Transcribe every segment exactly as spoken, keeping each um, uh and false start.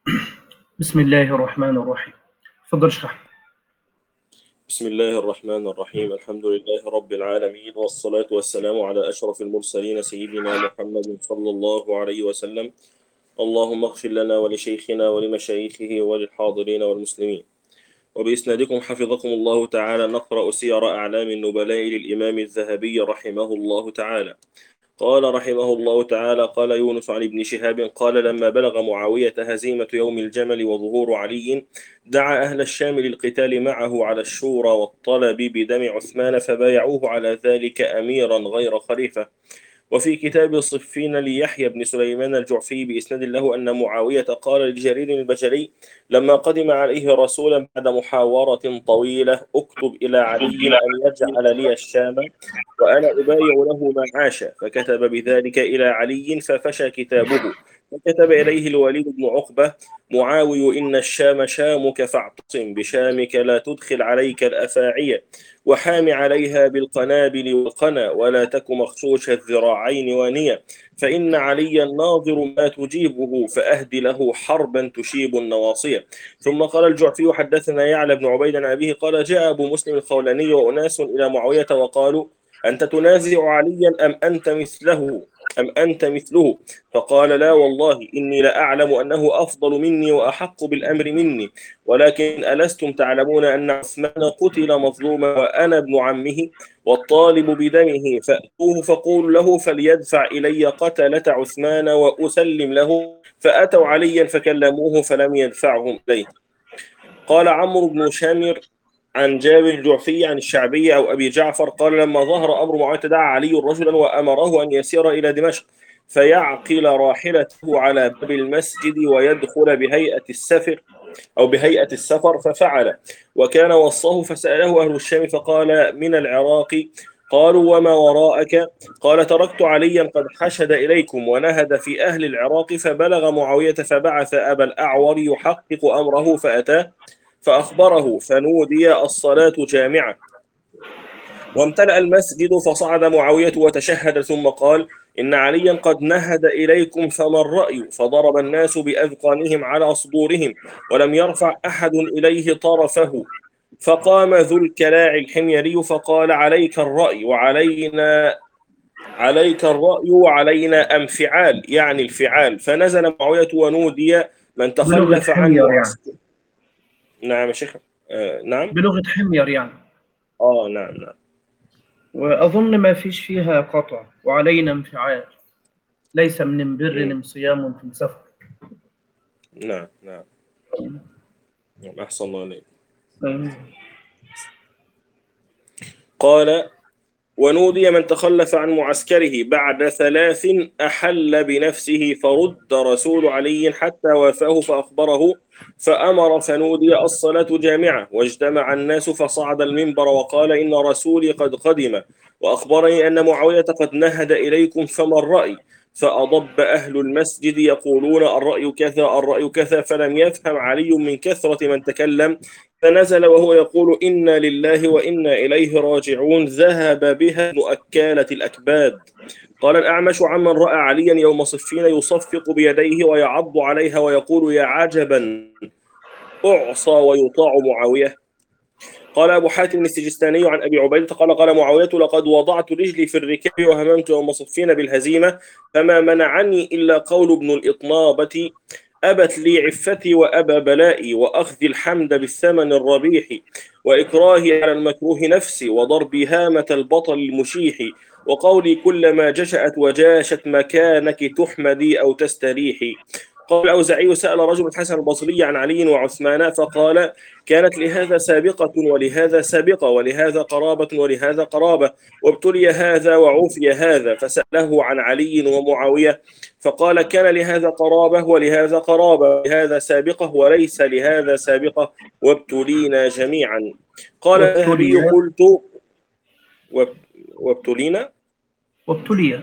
بسم الله الرحمن الرحيم. تفضل اشرح. بسم الله الرحمن الرحيم. الحمد لله رب العالمين، والصلاة والسلام على أشرف المرسلين سيدنا محمد صلى الله عليه وسلم. اللهم اغفر لنا ولشيخنا ولمشايخه وللحاضرين والمسلمين. وبإسنادكم حفظكم الله تعالى نقرأ سير أعلام النبلاء للإمام الذهبي رحمه الله تعالى. قال رحمه الله تعالى: قال يونس عن ابن شهاب قال: لما بلغ معاوية هزيمة يوم الجمل وظهور علي، دعا أهل الشام للقتال معه على الشورى والطلب بدم عثمان، فبايعوه على ذلك أميرا غير خليفة. وفي كتاب صفين ليحيى بن سليمان الجعفي بإسناد له أن معاوية قال لجرير البجلي لما قدم عليه رسولا بعد محاورة طويلة: اكتب إلى علي أن يجعل لي الشام وأنا أبايع له ما عاش. فكتب بذلك إلى علي ففشى كتابه، فكتب إليه الوليد بن عقبة: معاوي إن الشام شامك، فاعتصم بشامك، لا تدخل عليك الأفاعية، وحام عليها بالقنابل والقنا، ولا تك مخشوش الذراعين وانية، فإن عليا ناظر ما تجيبه، فأهد له حربا تشيب النواصية. ثم قال الجعفي: حدثنا يعلى بن عبيد عن أبيه قال: جاء أبو مسلم الخولاني وأناس إلى معاوية وقالوا: أنت تنازع عليا أم أنت مثله أم أنت مثله؟ فقال: لا والله إني لأعلم أنه أفضل مني وأحق بالأمر مني، ولكن ألستم تعلمون أن عثمان قتل مظلوما وأنا ابن عمه والطالب بدمه، فأتوه فقول له فليدفع إلي قتلة عثمان وأسلم له. فأتوا عليا فكلموه فلم يدفعهم إليه. قال عمرو بن شامر عن جابر الجعفي عن الشعبي أو أبي جعفر قال: لما ظهر أمر معاوية دعا علي رجلا وأمره أن يسير إلى دمشق فيعقل راحلته على باب المسجد ويدخل بهيئة السفر أو بهيئة السفر، ففعل. وكان وصاه فسأله أهل الشام فقال: من العراق. قالوا: وما وراءك؟ قال: تركت عليا قد حشد إليكم ونهد في أهل العراق، فبلغ معاوية فبعث أبا الأعور يحقق أمره فأتاه فأخبره، فنودي الصلاة جامعة، وامتلأ المسجد، فصعد معاوية وتشهد ثم قال: إن عليا قد نهد إليكم، فما الرأي؟ فضرب الناس بأذقانهم على صدورهم ولم يرفع أحد إليه طرفه. فقام ذو الكلاع الحميري فقال: عليك الرأي وعلينا عليك الرأي وعلينا انفعال، يعني الفعال. فنزل معاوية ونودي من بلغة تخلف عن حمير يعني. معسكر. نعم يا شيخ. آه نعم. بلغة حمير يعني. آه نعم نعم. وأظن ما فيش فيها قطع، وعلينا انفعال. ليس من مم. بر صيام في سفر. نعم نعم. أحسن الله عليك. قال: ونودي من تخلف عن معسكره بعد ثلاث أحل بنفسه، فرد رسول علي حتى وافاه فأخبره، فأمر فنودي الصلاة جامعة، واجتمع الناس فصعد المنبر وقال: إن رسولي قد قدم وأخبرني أن معاوية قد نهد إليكم، فما الرأي؟ فأضب أهل المسجد يقولون: الرأي كذا الرأي كذا، فلم يفهم علي من كثرة من تكلم، فنزل وهو يقول: إنا لله وإنا إليه راجعون، ذهب بها مؤكالة الأكباد. قال الأعمش عمن رأى عليا يوم صفين يصفق بيديه ويعض عليها ويقول: يا عجبا أعصى ويطاع معاوية. قال أبو حاتم السجستاني عن أبي عبيدة قال: قال معاوية: لقد وضعت رجلي في الركاب وهممت يوم صفين بالهزيمة، فما منعني إلا قول ابن الإطنابة: أبت لي عفتي وأبى بلائي، وأخذ الحمد بالثمن الربيح، وإكراهي على المكروه نفسي، وضربي هامة البطل المشيح، وقولي كلما جشأت وجاشت مكانك تحمدي أو تستريحي. قال الأوزعي: سأل رجل الحسن البصري عن علي وعثمان فقال: كانت لهذا سابقة ولهذا سابقة ولهذا قرابة ولهذا قرابة، وابتلي هذا وعوفي هذا. فسأله عن علي ومعاوية فقال: كان لهذا قرابة ولهذا قرابة ولهذا سابقة وليس لهذا سابقة، وابتلينا جميعا. قال الذهبي: وابتلي قلت وابتلينا. وابتلي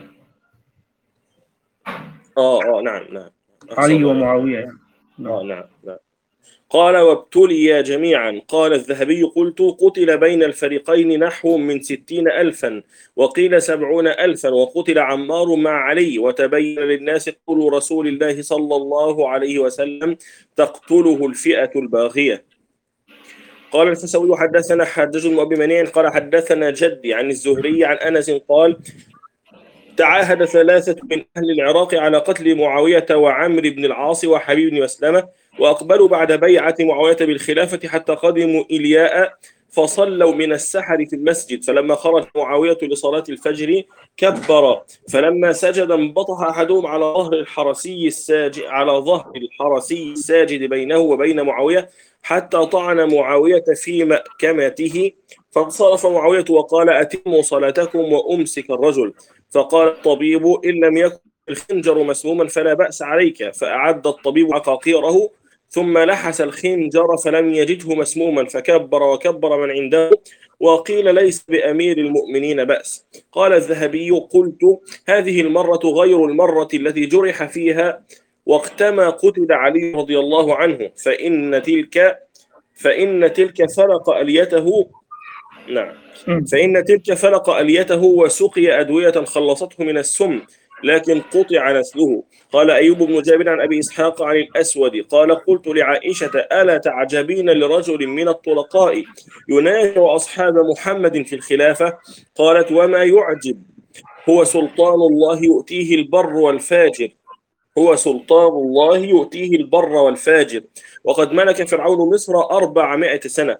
آه آه نعم نعم. أحسن علي الله عليك. ومعاوية يعني. نعم. آه نعم نعم. قال وابتلي جميعا. قال الذهبي قلت قتل بين الفريقين نحو من ستين ألفا وقيل سبعون ألفا، وقتل عمار مع علي، وتبين للناس قول رسول الله صلى الله عليه وسلم تقتله الفئة الباغية. قال الفسوي حدثنا حجاج بن أبي منيع قال حدثنا جدي عن الزهري عن أنس قال تعاهد ثلاثة من أهل العراق على قتل معاوية وعمرو بن العاص وحبيب بن مسلمة، وأقبلوا بعد بيعة معاوية بالخلافة حتى قدموا إلياء فصلوا من السحر في المسجد، فلما خرج معاوية لصلاة الفجر كبر، فلما سجد انبطح أحدهم على ظهر الحرسي الساجد على ظهر الحرسي الساجد بينه وبين معاوية حتى طعن معاوية في مأكمته، فانصرف معاوية وقال أتموا صلاتكم وأمسك الرجل، فقال الطبيب إن لم يكن الخنجر مسموما فلا بأس عليك، فأعد الطبيب عقاقيره ثم لحس الخنجر فلم يجده مسموما فكبر وكبر من عنده، وقيل ليس بأمير المؤمنين بأس. قال الذهبي قلت هذه المرة غير المرة التي جرح فيها وقتما قتل علي رضي الله عنه، فإن تلك فإن تلك فرق أليته نعم فإن تلك فلق أليته وسقي أدوية خلصته من السم، لكن قطع نسله. قال أيوب بن جابر عن أبي إسحاق عن الأسود قال قلت لعائشة ألا تعجبين لرجل من الطلقاء ينازع أصحاب محمد في الخلافة؟ قالت وما يعجب، هو سلطان الله يؤتيه البر والفاجر هو سلطان الله يؤتيه البر والفاجر وقد ملك فرعون مصر أربعمائة سنة.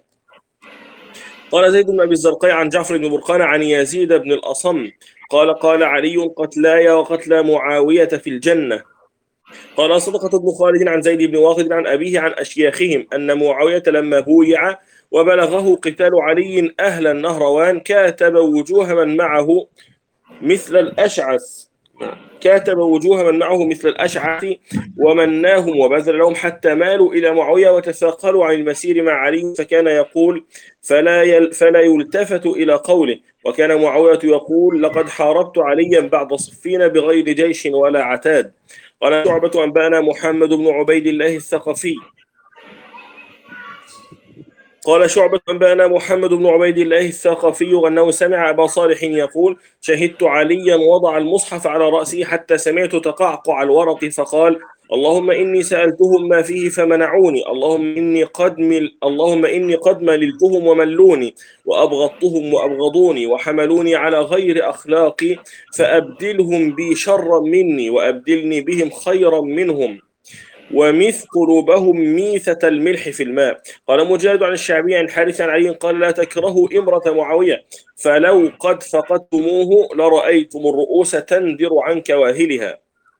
قال زيد بن أبي الزرقاء عن جعفر بن برقان عن يزيد بن الأصم قال قال علي قتلاي وقتلى معاوية في الجنة. قال صدقة بن خالد عن زيد بن واقد عن أبيه عن أشياخهم أن معاوية لما بويع وبلغه قتال علي أهل النهروان كاتب وجوه من معه مثل الأشعث كاتب وجوه من معه مثل الأشعث ومناهم وبذل لهم حتى مالوا إلى معاوية وتثاقلوا عن المسير مع علي، فكان يقول فلا يل فلا يلتفت إلى قوله، وكان معاوية يقول لقد حاربت عليا بعد صفين بغير جيش ولا عتاد. قال شعبة أنبأنا محمد بن عبيد الله الثقفي قال شعبة أنبأنا محمد بن عبيد الله الثقفي أنه سمع أبا صالح يقول شهدت عليا وضع المصحف على رأسه حتى سمعت تقعقع الورق فقال اللهم إني سألتهم ما فيه فمنعوني، اللهم إني قد مل اللهم إني قد مللتهم وملوني وأبغضتهم وأبغضوني وحملوني على غير أخلاقي، فأبدلهم بي شرا مني وأبدلني بهم خيرا منهم ومث قلوبهم ميثة الملح في الماء. قال مجاهد عن الشعبي عن حارث عن علي قال لا تكرهوا إمرة معاوية فلو قد فقدتموه لرأيتم الرؤوس تندر عن كواهلها.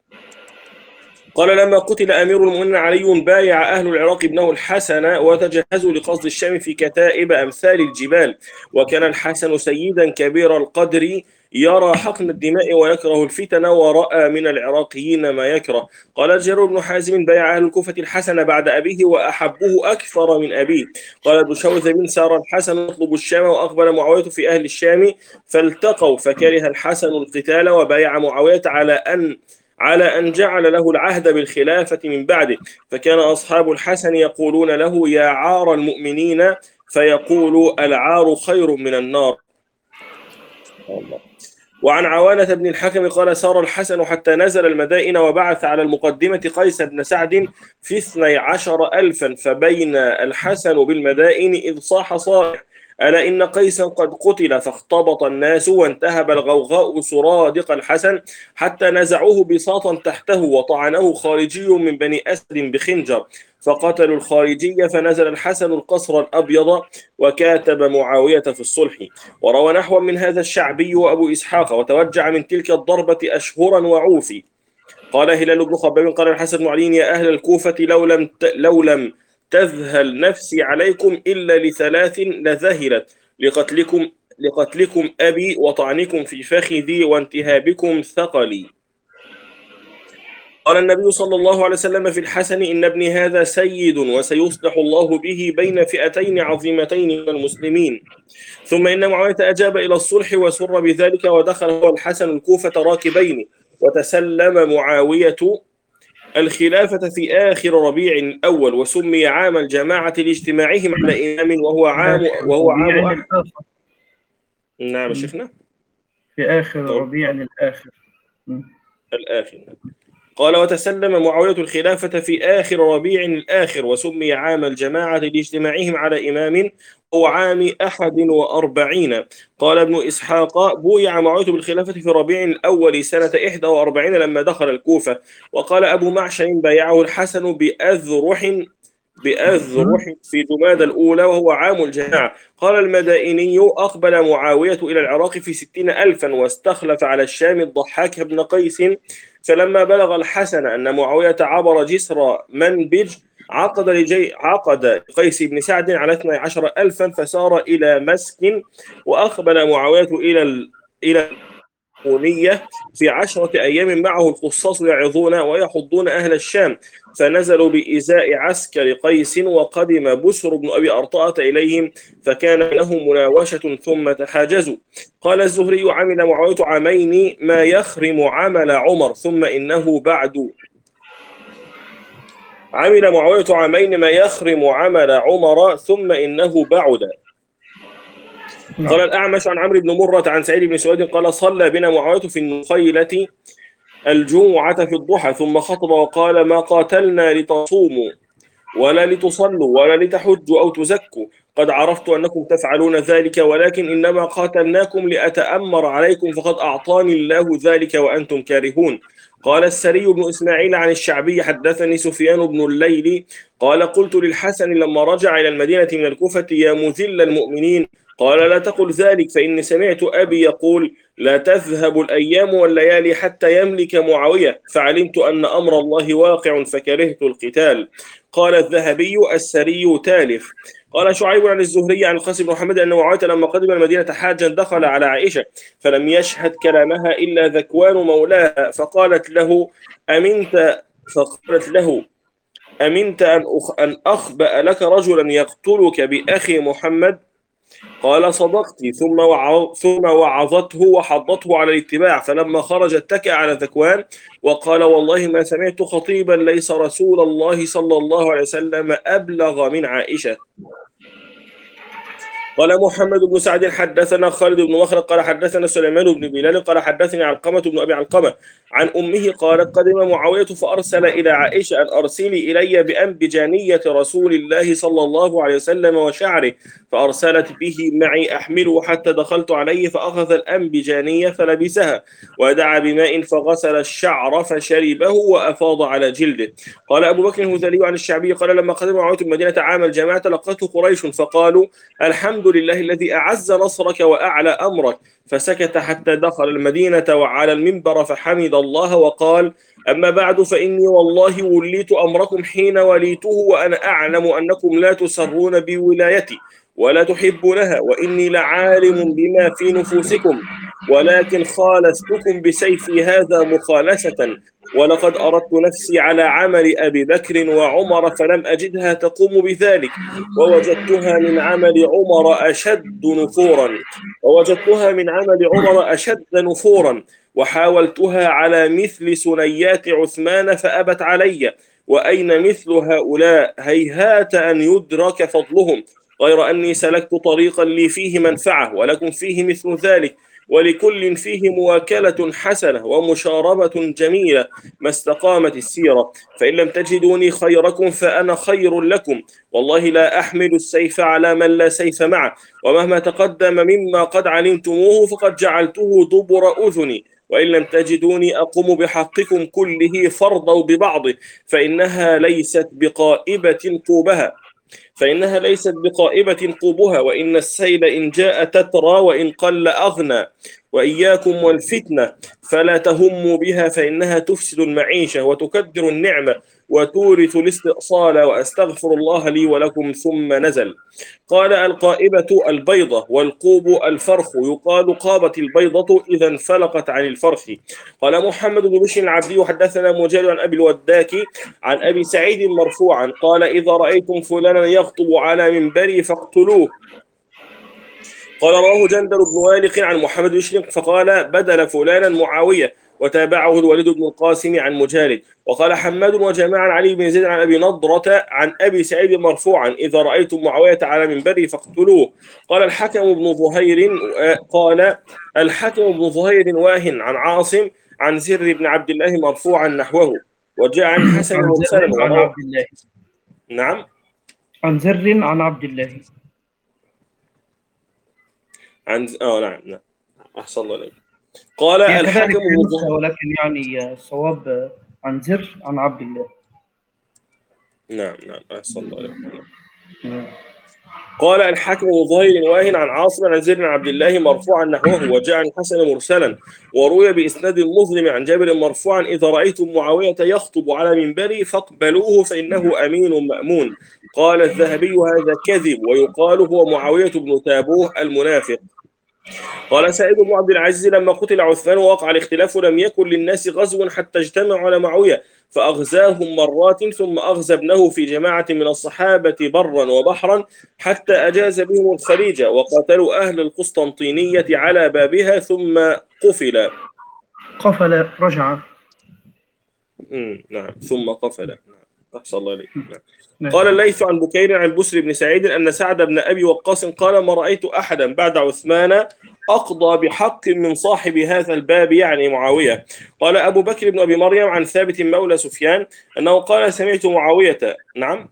قال لما قتل أمير المؤمنين علي بايع أهل العراق ابنه الحسن وتجهزوا لقصد الشام في كتائب أمثال الجبال، وكان الحسن سيدا كبير القدر يرى حقن الدماء ويكره الفتن ورأى من العراقيين ما يكره. قال جرير بن حازم بايع أهل الكوفة الحسن بعد أبيه وأحبه أكثر من أبيه. قال ابن شوذب سار الحسن يطلب الشام وأقبل معاوية في أهل الشام فالتقوا فكره الحسن القتال وبايع معاوية على أن على أن جعل له العهد بالخلافة من بعده، فكان أصحاب الحسن يقولون له يا عار المؤمنين فيقول العار خير من النار. الله. وعن عوانة بن الحكم قال سار الحسن حتى نزل المدائن وبعث على المقدمة قيس بن سعد في اثني عشر ألفا، فبين الحسن بالمدائن إذ صاح صائح ألا إن قيسا قد قتل، فاختبط الناس وانتهب الغوغاء سرادق الحسن حتى نزعوه بساطا تحته وطعنه خارجي من بني أسد بخنجر فقتلوا الخارجي، فنزل الحسن القصر الأبيض وكاتب معاوية في الصلح. وروى نحو من هذا الشعبي وأبو إسحاق وتوجع من تلك الضربة أشهرا وعوفي. قال هلال بن خباب قال الحسن بن علي يا أهل الكوفة لو لم ت... لو لم تذهل نفسي عليكم إلا لثلاث لذهلت لقتلكم لقتلكم أبي وطعنكم في فخذي وانتهابكم ثقلي. قال النبي صلى الله عليه وسلم في الحسن إن ابني هذا سيد وسيصلح الله به بين فئتين عظيمتين من المسلمين. ثم إن معاوية أجاب إلى الصلح وسر بذلك ودخل هو الحسن الكوفة راكبين وتسلم معاوية الخلافة في آخر ربيع الأول، وسمي عام الجماعة لاجتماعهم على إمام وهو عام آخر وهو عام ربيع أحد. الآخر. نعم يا مم. شيخنا. في آخر طب ربيع الآخر. مم. الآخر. قال: وتسلم معاوية الخلافة في آخر ربيع الآخر، وسمي عام الجماعة لاجتماعهم على إمام هو عام أحد وأربعين. قال ابن إسحاق: بويع معاوية بالخلافة في ربيع الأول سنة إحدى وأربعين لما دخل الكوفة. وقال أبو معشر: بايعه الحسن بأذرح بأذرح مم. في جماد الأولى وهو عام الجماعة. قال المدائني: أقبل معاوية إلى العراق في ستين ألفا، واستخلف على الشام الضحاك بن قيس. فلما بلغ الحسن أن معاوية عبر جسر منبج، عقد لجي عقد قيس بن سعد على اثني عشر ألفا، فسار إلى مسك. وأقبل معاوية إلى ال... إلى القونية في عشرة أيام، معه القصاص يعظون ويحضون أهل الشام. فنزلوا بإزاء عسكر قيس، وقدم بسر بن أبي أرطاة إليهم، فكان لهم مناوشة ثم تحاجزوا. قال الزهري: عمل معاوية عامين ما يخرم عمل عمر، ثم إنه بعد عمل معاوية عامين ما يخرم عمل عمر ثم إنه بعد. قال نعم. الأعمش عن عمرو بن مرة عن سعيد بن سويد قال: صلى بنا معاوية في النخيلة الجمعة في الضحى، ثم خطب وقال: ما قاتلنا لتصوموا ولا لتصلوا ولا لتحجوا أو تزكوا، قد عرفت أنكم تفعلون ذلك، ولكن إنما قاتلناكم لأتأمر عليكم، فقد أعطاني الله ذلك وأنتم كارهون. قال السري بن إسماعيل عن الشعبي: حدثني سفيان بن الليل قال: قلت للحسن لما رجع إلى المدينة من الكوفة: يا مذل المؤمنين. قال: لا تقل ذلك، فإني سمعت أبي يقول: لا تذهب الأيام والليالي حتى يملك معاوية، فعلمت أن أمر الله واقع فكرهت القتال. قال الذهبي: السري تالف. قال شعيب عن الزهري عن القاسم بن محمد أن معاوية لما قدم المدينة حاجا دخل على عائشة، فلم يشهد كلامها إلا ذكوان مولاها، فقالت له: أمنت فقالت له: أمنت أن أخ أن أخبأ لك رجلا يقتلك بأخي محمد؟ قال: صدقت. ثم وعظ ثم وعظته وحضته على الاتباع، فلما خرج اتكأ على ذكوان وقال: والله ما سمعت خطيبا ليس رسول الله صلى الله عليه وسلم أبلغ من عائشة. قال محمد بن سعد: حدثنا خالد بن مخلد قال حدثنا سليمان بن بلال قال حدثني علقمة بن أبي علقمة عن أمه قالت: قدم معاوية فأرسل إلى عائشة أن أرسلي إلي بأنبجانية رسول الله صلى الله عليه وسلم وشعره، فأرسلت به معي أحمله حتى دخلت عليه، فأخذ الأنبجانية فلبسها، ودعا بماء فغسل الشعر فشربه وأفاض على جلده. قال أبو بكر الهذلي عن الشعبي قال: لما قدم معاوية المدينة عام الجماعة لقته قريش فقالوا: الحمد لله الذي أعز نصرك وأعلى أمرك، فسكت حتى دخل المدينة وعلى المنبر فحمد الله وقال: أما بعد، فإني والله وليت أمركم حين وليته وأنا أعلم أنكم لا تسرون بولايتي ولا تحبونها، وإني لعالم بما في نفوسكم، ولكن خالفتكم بسيفي هذا مخالسة، ولقد أردت نفسي على عمل أبي بكر وعمر فلم أجدها تقوم بذلك، ووجدتها من عمل عمر أشد نفورا ووجدتها من عمل عمر أشد نفورا وحاولتها على مثل سنيات عثمان فأبت علي، وأين مثل هؤلاء؟ هيهات أن يدرك فضلهم، غير أني سلكت طريقا لي فيه منفعة ولكم فيه مثل ذلك، ولكل فيه مواكلة حسنة ومشاربة جميلة ما استقامت السيرة، فإن لم تجدوني خيركم فأنا خير لكم، والله لا أحمل السيف على من لا سيف معه، ومهما تقدم مما قد علمتموه فقد جعلته دبر أذني، وإن لم تجدوني أقوم بحقكم كله فارضوا ببعضه، فإنها ليست بقائبة طوبها فإنها ليست بقائبة قوبها، وإن السيل إن جاء تترى وإن قل أغنى، وإياكم والفتنة فلا تهموا بها، فإنها تفسد المعيشة وتكدر النعمة وتورث الاستئصال، وأستغفر الله لي ولكم. ثم نزل. قال: القائبة البيضة والقوب الفرخ، يقال قابت البيضة إذا انفلقت عن الفرخ. قال محمد بن بشر العبدي حدثنا مجاهد عن أبي الوداك عن أبي سعيد مرفوعا قال: إذا رأيتم فلانا يخطب على منبري فاقتلوه. قال رواه جندل بن والق عن محمد بن بشر فقال: بدل فلانا معاوية، وتابعه الوليد بن القاسم عن مجالد. وقال حماد وجماعة عن علي بن زيد عن أبي نضرة عن أبي سعيد مرفوعا إذا رأيتم معاوية على منبره فاقتلوه. قال الحكم بن ظهير قال الحكم بن ظهير واهن عن عاصم عن زر بن عبد الله مرفوعا نحوه. وجاء عن حسن عن مرسلا زر عن وروى. عبد الله. نعم عن زر عن عبد الله. عن اه نعم نعم أحسن الله عليك. قال هي كذلك الحكم في بن نسخة، ظهير. ولكن يعني الصواب عن زر عن عبد الله. نعم نعم أحسن الله عليك. نعم. قال الحكم بن ظهير واهن عن عاصم عن زيد بن عبد الله مرفوعا نحوه. وجاء عن حسن مرسلا وروي بإسناد المظلم عن جابر مرفوعا إذا رأيتم معاوية يخطب على منبري فاقبلوه فإنه أمين مأمون. قال الذهبي هذا كذب ويقال هو معاوية بن تابوه المنافق. قال سعيد بن عبد العزيز لما قتل عثمان ووقع الاختلاف لم يكن للناس غزو حتى اجتمعوا على معاوية فأغزاهم مرات ثم أغزى ابنه في جماعة من الصحابة برا وبحرا حتى أجاز بهم الخليج وقاتلوا أهل القسطنطينية على بابها ثم قفل. قفل رجع. مم. نعم ثم قفل. نعم أحسن الله عليك. نعم. نعم. قال الليث عن بكير عن البسر بن سعيد أن سعد بن أبي وقاص قال ما رأيت أحدا بعد عثمان أقضى بحق من صاحب هذا الباب يعني معاوية. قال أبو بكر بن أبي مريم عن ثابت مولى سفيان أنه قال سمعت معاوية. نعم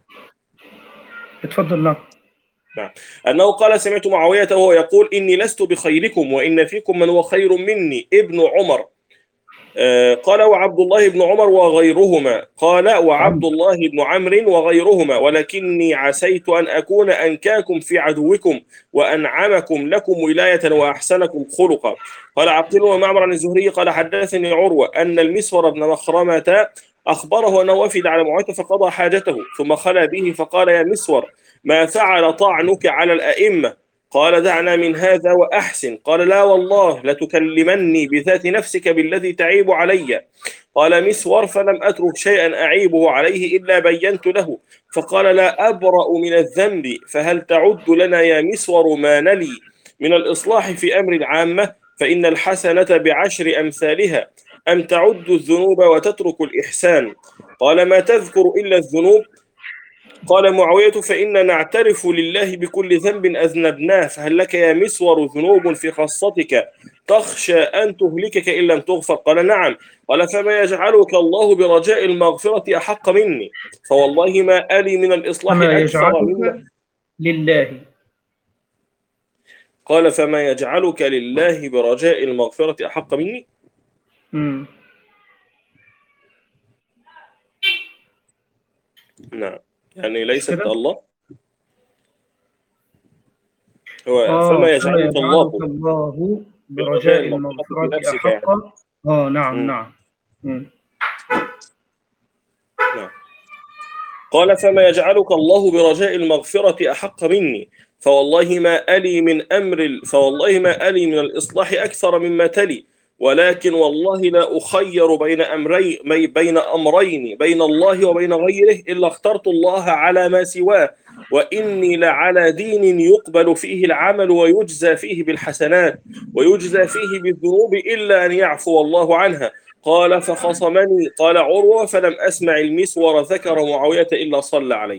اتفضل. نعم. نعم أنه قال سمعت معاوية وهو يقول إني لست بخيركم وإن فيكم من هو خير مني ابن عمر. آه قال وعبد الله بن عمر وغيرهما. قال وعبد الله بن عمرو وغيرهما ولكني عسيت أن أكون أنكاكم في عدوكم وأنعمكم لكم ولاية وأحسنكم خلقا. قال عقيل ومعمر عن الزهري قال حدثني عروة أن المسور بن مخرمة أخبره أنه وفد على معاوية فقضى حاجته ثم خلى به فقال يا مسور ما فعل طعنك على الأئمة؟ قال دعنا من هذا وأحسن. قال لا والله لتكلمني بذات نفسك بالذي تعيب علي. قال مسور فلم أترك شيئا أعيبه عليه إلا بينت له. فقال لا أبرأ من الذنب فهل تعد لنا يا مسور ما نلي من الإصلاح في أمر العامة فإن الحسنة بعشر أمثالها أم تعد الذنوب وتترك الإحسان؟ قال ما تذكر إلا الذنوب. قال معاوية فإن نعترف لله بكل ذنب أذنبناه فهل لك يا مسور ذنوب في خاصتك تخشى أن تهلكك إن لم تغفر؟ قال نعم. قال فما يجعلك الله برجاء المغفرة أحق مني فوالله ما ألي من الإصلاح فما أكثر مما يجعلك لله. قال فما يجعلك لله برجاء المغفرة أحق مني. مم. نعم يعني ليست كده؟ الله هو آه فما فما يجعلك يجعلك الله الله برجاء برجاء المغفرة المغفرة بنفسك يعني. أحق. آه نعم مم. نعم. مم. نعم. قال فما يجعلك الله برجاء المغفرة أحق مني فوالله ما ألي من أمر فوالله ما ألي من الإصلاح أكثر مما تلي ولكن والله لا أخير بين أمرين بين أمرين بين الله وبين غيره إلا اخترت الله على ما سواه وإني لعلى دين يقبل فيه العمل ويجزى فيه بالحسنات ويجزى فيه بالذنوب إلا أن يعفو الله عنها. قال فخصمني. قال عروة فلم أسمع المسور ذكر معاوية إلا صلى عليه.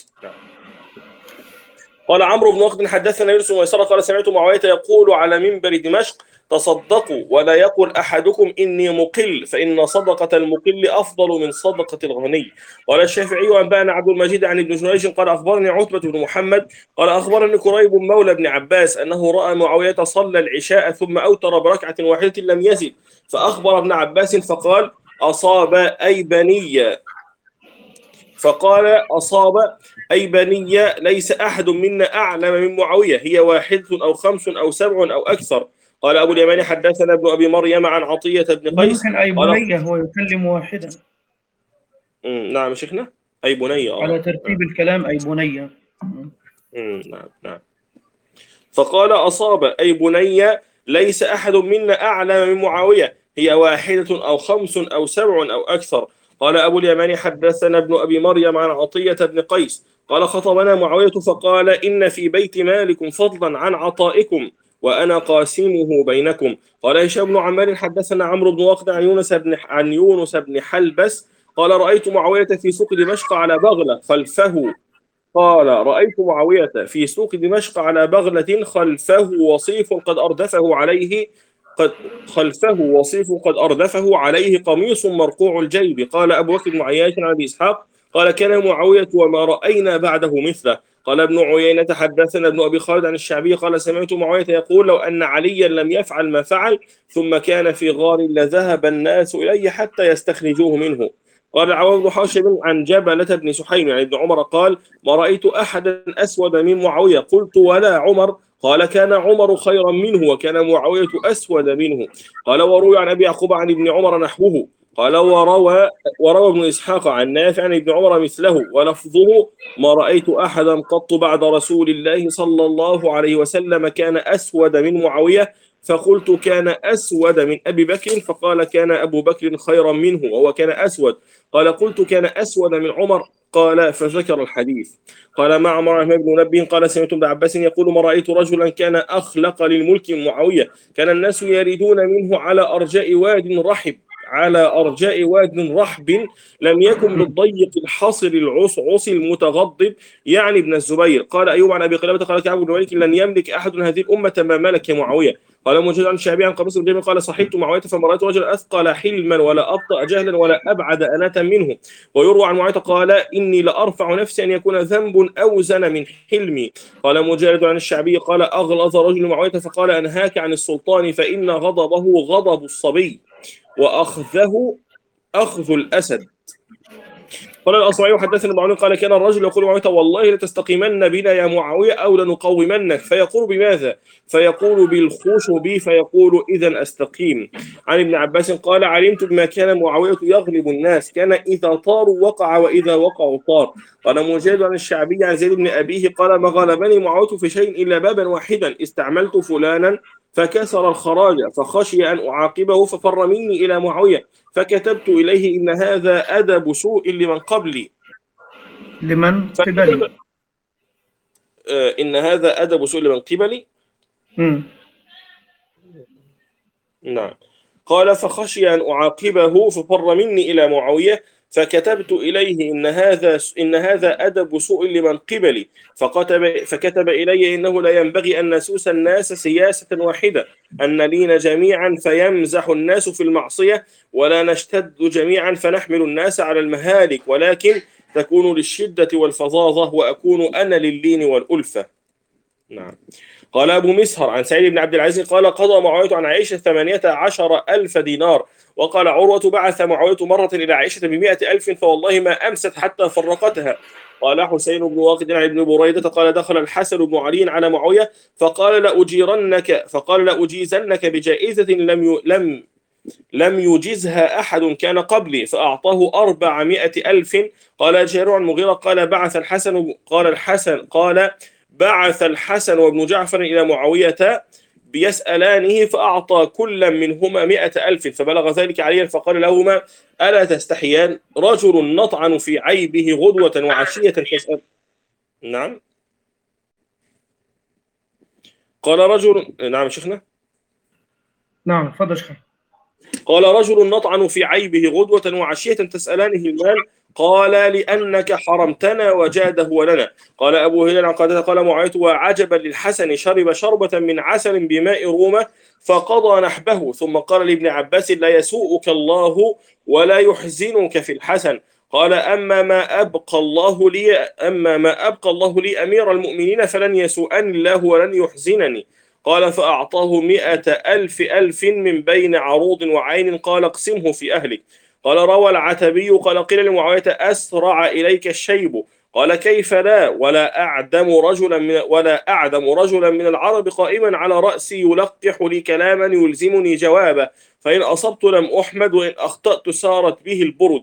قال عمرو بن وقد حدثنا يونس بن ميسرة قال سمعت معاوية يقول على منبر دمشق تصدقوا ولا يقل أحدكم إني مقل فإن صدقة المقل أفضل من صدقة الغني. قال الشافعي أنبأنا عبد المجيد عن ابن جريج قال أخبرني عتبة بن محمد قال أخبرني كريب مولى بن عباس أنه رأى معاوية صلى العشاء ثم أوتر بركعة واحدة لم يزد فأخبر ابن عباس فقال أصاب أي بني فقال أصاب أي بني ليس أحد منا أعلم من معاوية هي واحدة أو خمس أو سبع أو أكثر. قال أبو اليمان حدثنا ابن أبي مريم عن عطية بن قيس. ممكن أي بنية هو يكلم واحدا. نعم شيخنا أي بنية على ترتيب الكلام أي بنية. نعم نعم. فقال أصاب أي بني ليس أحد منا أعلم من معاوية هي واحدة أو خمس أو سبع أو أكثر. قال أبو اليمان حدثنا ابن أبي مريم عن عطية بن قيس قال خطبنا معاوية فقال إن في بيت مالك فضلا عن عطائكم وأنا قاسمه بينكم. قال هشام بن عمار حدثنا عمرو بن وقد عن يونس بن عن يونس بن حلبس قال رأيت معاوية في سوق دمشق على بغلة خلفه قال رأيت معاوية في سوق دمشق على بغلة خلفه وصيف قد أردفه عليه قد خلفه وصيف قد أردفه عليه قميص مرقوع الجيب. قال أبو بكر بن عياش عن أبي إسحاق قال كان معاوية وما رأينا بعده مثله. قال ابن عيينة حدثنا ابن أبي خالد عن الشعبي قال سمعت معاوية يقول لو أن عليا لم يفعل ما فعل ثم كان في غار لذهب الناس إليه حتى يستخرجوه منه. قال عوض بن حاشم عن جبلة بن سحيم عن ابن عمر قال ما رأيت أحدا أسود من معاوية. قلت ولا عمر؟ قال كان عمر خيرا منه وكان معاوية أسود منه. قال وروي عن أبي يعقوب عن ابن عمر نحوه. قال وروى وروى ابن إسحاق عن نافع عن ابن عمر مثله ولفظه ما رأيت أحدا قط بعد رسول الله صلى الله عليه وسلم كان أسود من معاوية. فقلت كان أسود من أبي بكر فقال كان أبو بكر خيرا منه وهو كان أسود. قال قلت كان أسود من عمر قال فذكر الحديث. قال معمر بن منبه قال سمعت ابن عباس يقول ما رأيت رجلا كان أخلق للملك من معاوية كان الناس يريدون منه على أرجاء واد رحب على أرجاء واد رحب لم يكن بالضيق الحصر العصعص المتغضب يعني ابن الزبير. قال أيوب عن أبي قلابة قال كعب بن مالك لن يملك أحد هذه الأمة ما ملك معاوية. قال مجاهد عن الشعبي عن قبيس بن جابر قال صحبت معاوية فما رأيت رجلا أثقل حلما ولا أبطأ جهلا ولا أبعد أناة منه. ويروى عن معاوية قال إني لأرفع نفسي أن يكون ذنب أوزن من حلمي. قال مجاهد عن الشعبي قال أغلظ رجل معاوية فقال أنهاك عن السلطان فإن غضبه غضب الصبي وأخذه أخذ الأسد. قال الأصمعي حدثنا ابن عون قال كان الرجل يقول معاوية والله لتستقيمن بنا يا معاوية أو لنقومنك فيقول بماذا فيقول بالخشب فيقول إذا أستقيم. عن ابن عباس قال علمت بما كان معاوية يغلب الناس كان إذا طاروا وقع وإذا وقعوا طار. قال مجاهد عن الشعبي عن زيد بن أبيه قال ما غلبني معاوية في شيء إلا بابا واحدا استعملت فلانا فكسر الخراج فخشي أن أعاقبه ففر مني إلى معاوية فكتبت إليه إن هذا أدب سوء لمن قبلي لمن قبلي آه إن هذا أدب سوء لمن قبلي مم. نعم. قال فخشي أن أعاقبه ففر مني إلى معاوية فكتبت إليه إن هذا إن هذا أدب سوء لمن قبلي فكتب فكتب إلي إنه لا ينبغي أن نسوس الناس سياسة واحدة أن نلين جميعا فيمزح الناس في المعصية ولا نشتد جميعا فنحمل الناس على المهالك ولكن تكون للشدة والفظاظة وأكون أنا لللين والألفة. نعم. قال أبو مسهر عن سعيد بن عبد العزيز قال قضى معاوية عن عائشة ثمانية عشر ألف دينار. وقال عروة بعث معاوية مرة إلى عائشة بمئة ألف فوالله ما أمست حتى فرقتها. قال حسين بن واقد عن ابن بريدة قال دخل الحسن بن علي على معاوية فقال لأجيرنك فقال لأجيزنك بجائزة لم ي... لم لم يجزها أحد كان قبلي فأعطاه أربعمائة ألف. قال جابر عن المغيرة قال بعث الحسن قال الحسن قال بعث الحسن وابن جعفر إلى معاوية بيسألانه فأعطى كل منهما مئة ألف فبلغ ذلك عليا فقال لهما ألا تستحيان رجل نطعن في عيبه غدوة وعشية تسأل. نعم. قال رجل نعم شيخنا. نعم تفضل شيخ. قال رجل نطعن في عيبه غدوة وعشية تسألانه المال قال لأنك حرمتنا وجاده ولنا. قال أبو هلال عن قتادة قال معاوية وعجبا للحسن شرب شربة من عسل بماء رومة فقضى نحبه ثم قال لابن عباس لا يسوءك الله ولا يحزنك في الحسن. قال أما ما أبقى الله لي أما ما أبقى الله لي أمير المؤمنين فلن يسوءني الله ولن يحزنني. قال فأعطاه مئة ألف ألف من بين عروض وعين قال اقسمه في أهلك. قال روى العتبي قال قيل لمعاوية أسرع إليك الشيب قال كيف لا ولا أعدم رجلا من ولا أعدم رجلا من العرب قائما على رأسي يلقح لي كلاما يلزمني جوابا فإن أصبت لم أحمد وإن أخطأت سارت به البرد.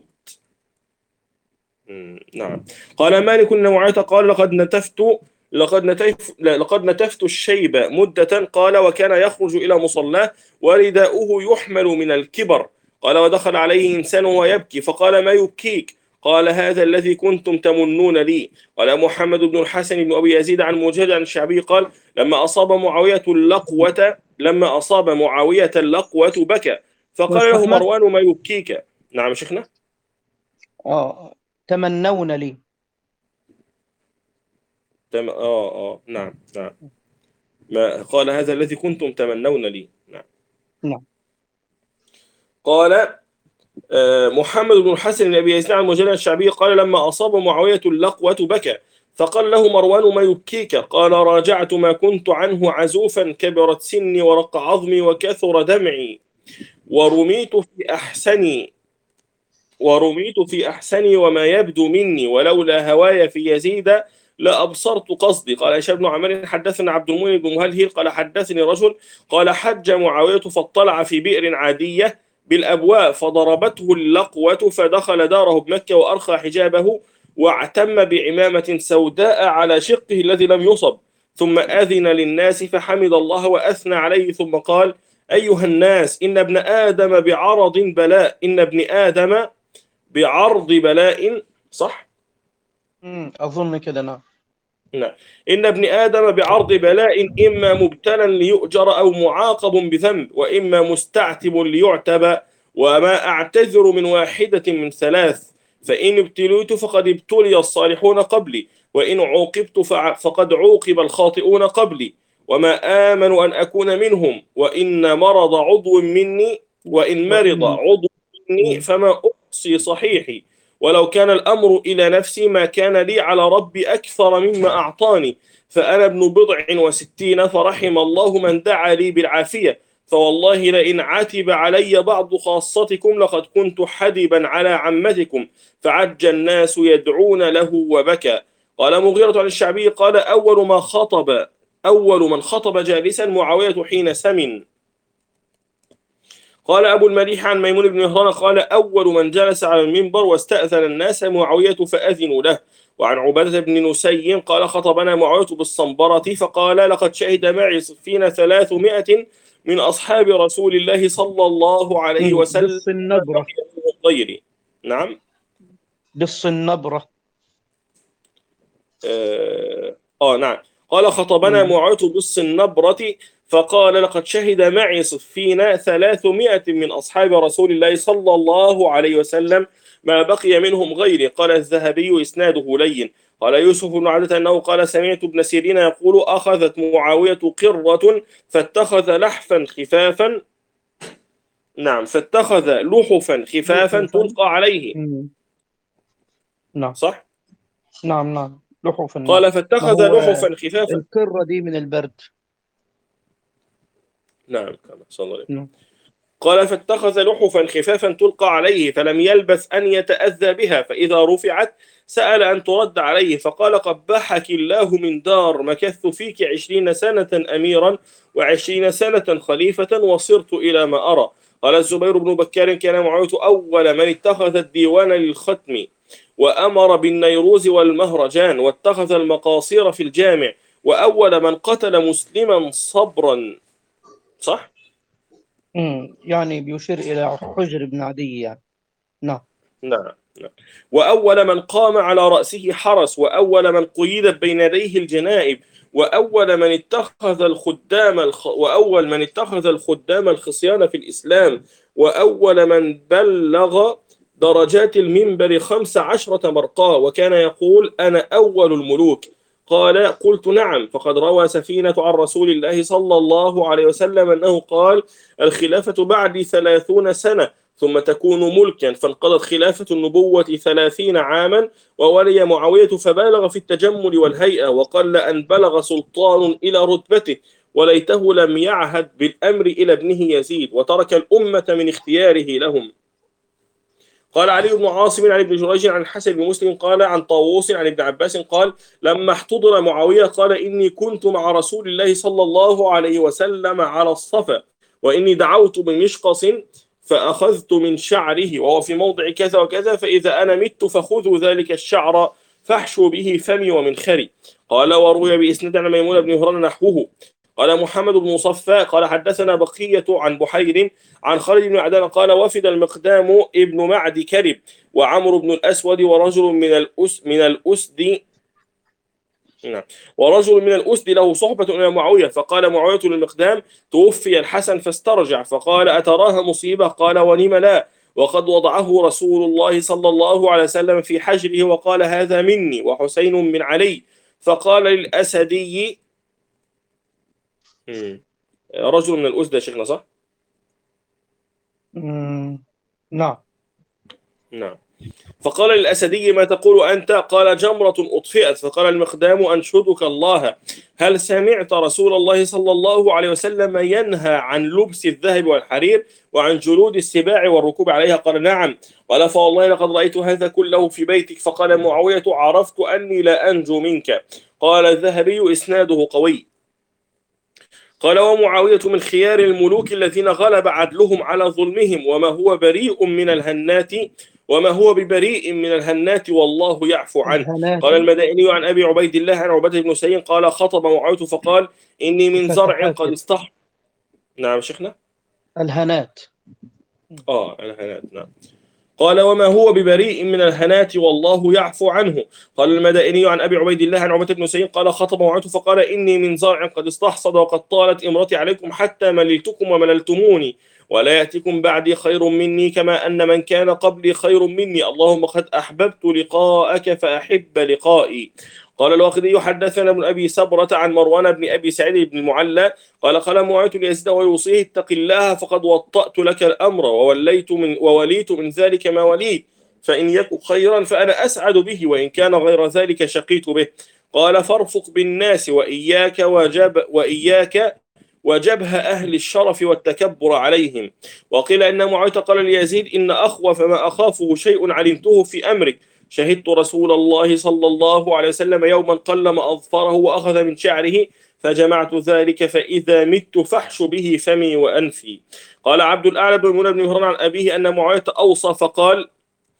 نعم. قال مالك أن معاوية قال لقد نتفت لقد نتف لقد نتفت الشيب مدة قال وكان يخرج إلى مصلاه ورداؤه يحمل من الكبر. قال ودخل عليه إنسان ويبكي فقال ما يبكيك قال هذا الذي كنتم تمنون لي. قال محمد بن الحسن بن أبي يزيد عن مجاهد عن الشعبي قال لما أصاب معاوية اللقوة لما أصاب معاوية اللقوة بكى فقال له أحمد؟ مروان ما يبكيك. نعم شيخنا. آه تمنون لي. تم... آه آه نعم نعم. ما قال هذا الذي كنتم تمنون لي. نعم. نعم. قال آه، محمد بن الحسن بن أبي يزيد عن مجاهد الشعبي قال لما أصاب معاوية اللقوة بكى فقال له مروان ما يبكيك. قال راجعت ما كنت عنه عزوفا كبرت سني ورق عظمي وكثر دمعي ورميت في أحسني ورميت في أحسني وما يبدو مني ولولا هواي في يزيد لأبصرت قصدي. قال هشام بن عمرو حدثنا عبد المؤمن بن مهلهل قال حدثني رجل قال حج معاوية فاطلع في بئر عادية بالأبواء فضربته اللقوة فدخل داره بمكة وأرخى حجابه واعتم بعمامة سوداء على شقه الذي لم يصب ثم أذن للناس فحمد الله وأثنى عليه ثم قال أيها الناس إن ابن آدم بعرض بلاء إن ابن آدم بعرض بلاء صح؟ مم. أظن كده. نعم. نعم. إن ابن آدم بعرض بلاء إما مبتلى ليؤجر أو معاقب بذنب وإما مستعتب ليعتب وما أعتذر من واحدة من ثلاث فإن ابتليت فقد ابتلي الصالحون قبلي وإن عوقبت فقد عوقب الخاطئون قبلي وما آمن أن أكون منهم وإن مرض عضو مني وإن مرض عضو مني فما أحصي صحيحي ولو كان الأمر إلى نفسي ما كان لي على ربي أكثر مما أعطاني فأنا ابن بضع وستين فرحم الله من دعا لي بالعافية فوالله لئن عتب علي بعض خاصتكم لقد كنت حدبا على عمتكم فعج الناس يدعون له وبكى. قال مغيرة عن الشعبي قال أول ما خطب أول من خطب جالسا معاوية حين سمن. قال أبو المليح عن ميمون بن مهران قال أول من جلس على المنبر واستأذن الناس معاوية فأذنوا له. وعن عبادة بن نسي قال خطبنا معاوية بالصنبرة فقال لقد شهد معي صفين ثلاثمائة من أصحاب رسول الله صلى الله عليه وسلم دص النبرة. غيري. نعم دص النبرة. آه, آه نعم. قال خطبنا مم. معاوية بالص النبرة فقال لقد شهد معي صفين ثلاثمائة من أصحاب رسول الله صلى الله عليه وسلم ما بقي منهم غيري. قال الذهبي إسناده لين. قال يوسف بن عبدة أنه قال سمعت ابن سيرين يقول أخذت معاوية قرة فاتخذ لحفا خفافا نعم فاتخذ لحفا خفافا تلقى عليه. مم. نعم صح؟ نعم نعم لحوف. قال فاتخذ لحفا خفافا. القرة دي من البرد. نعم كما صلى الله عليه وسلم. نعم. قال فاتخذ لحفا خفافا تلقى عليه فلم يلبث أن يتأذى بها فإذا رفعت سأل أن ترد عليه فقال قبحك الله من دار مكثت فيك عشرين سنة أميرا وعشرين سنة خليفة وصرت إلى ما أرى. قال الزبير بن بكار كان معاوية أول من اتخذ الديوان للختم وأمر بالنيروز والمهرجان واتخذ المقاصير في الجامع وأول من قتل مسلما صبرا. صح؟ مم. يعني بيشير إلى حجر بن عدي يعني. نعم نعم نعم. وأول من قام على رأسه حرس وأول من قيدت بين يديه الجنائب وأول من اتخذ الخدام الخ... وأول من اتخذ الخدام الخصيان في الإسلام وأول من بلغ درجات المنبر خمس عشرة مرقاة وكان يقول أنا أول الملوك. قال قلت نعم فقد روى سفينة عن رسول الله صلى الله عليه وسلم أنه قال الخلافة بعد ثلاثون سنة ثم تكون ملكا فانقضت خلافة النبوة ثلاثين عاما وولي معاوية فبالغ في التجمل والهيئة وقل أن بلغ سلطان إلى رتبته وليته لم يعهد بالأمر إلى ابنه يزيد وترك الأمة من اختياره لهم. قال علي بن عاصم عن ابن جريج عن الحسن بن مسلم قال عن طاووس عن ابن عباس قال لما احتضر معاوية قال إني كنت مع رسول الله صلى الله عليه وسلم على الصفا وإني دعوت بمشقص فأخذت من شعره وهو في موضع كذا وكذا فإذا أنا مت فخذوا ذلك الشعر فاحشوا به فمي ومنخري. قال وروي بإسناد عن ميمون بن مهران نحوه. قال محمد بن مصفى قال حدثنا بقية عن بحير عن خالد بن عدنان قال وفد المقدام ابن معد كرب وعمرو بن الأسود ورجل من الأس من الأسد نعم ورجل من الأسد له صحبة إلى معاوية، فقال معاوية للمقدام توفي الحسن فاسترجع، فقال أتراها مصيبة؟ قال ولم لا، وقد وضعه رسول الله صلى الله عليه وسلم في حجره وقال هذا مني وحسين من علي. فقال للأسدي مم. رجل من الأسد يا شيخنا صح؟ مم. نعم. نعم. فقال للأسدي ما تقول أنت؟ قال جمرة أطفئت. فقال المقدام أنشدك الله، هل سمعت رسول الله صلى الله عليه وسلم ينهى عن لبس الذهب والحرير وعن جلود السباع والركوب عليها؟ قال نعم. قال فوالله لقد رأيت هذا كله في بيتك. فقال معاوية عرفت أني لا أنجو منك. قال الذهبي إسناده قوي. قال ومعاوية من خيار الملوك الذين غلب عدلهم على ظلمهم، وما هو بريء من الهنات وما هو ببريء من الهنات والله يعفو عنه. الهنات. قال المدائني عن أبي عبيد الله عن عبادة بن سعيد قال خطب معاوية فقال إني من زرع قد استح نعم شيخنا الهنات. آه الهنات نعم. قال وما هو ببريء من الهنات والله يعفو عنه. قال المدائني عن أبي عبيد الله عن عبادة بن سعيد قال خطب معاوية فقال إني من زرع قد استحصد وقد طالت إمرتي عليكم حتى مللتكم ومللتموني، ولا يأتيكم بعدي خير مني كما أن من كان قبلي خير مني، اللهم قد أحببت لقاءك فأحب لقائي. قال الواقدي حدثنا ابن أبي سبرة عن مروان بن أبي سعيد بن المعلى قال قال معاوية ليزيد ويوصيه اتق الله فقد وطأت لك الأمر ووليت من ووليت من ذلك ما وليت، فإن يك خيرا فأنا أسعد به وإن كان غير ذلك شقيت به. قال فارفق بالناس وإياك وجب وإياك وجبه أهل الشرف والتكبر عليهم. وقيل أن معاوية قال ليزيد إن أخوف ما أخافه شيء علمته في أمرك، شهدت رسول الله صلى الله عليه وسلم يوما قلم أظفاره وأخذ من شعره فجمعت ذلك فإذا مت فحش به فمي وأنفي. قال عبد الأعلى بن منى بن مهران عن أبيه أن معاوية أوصى فقال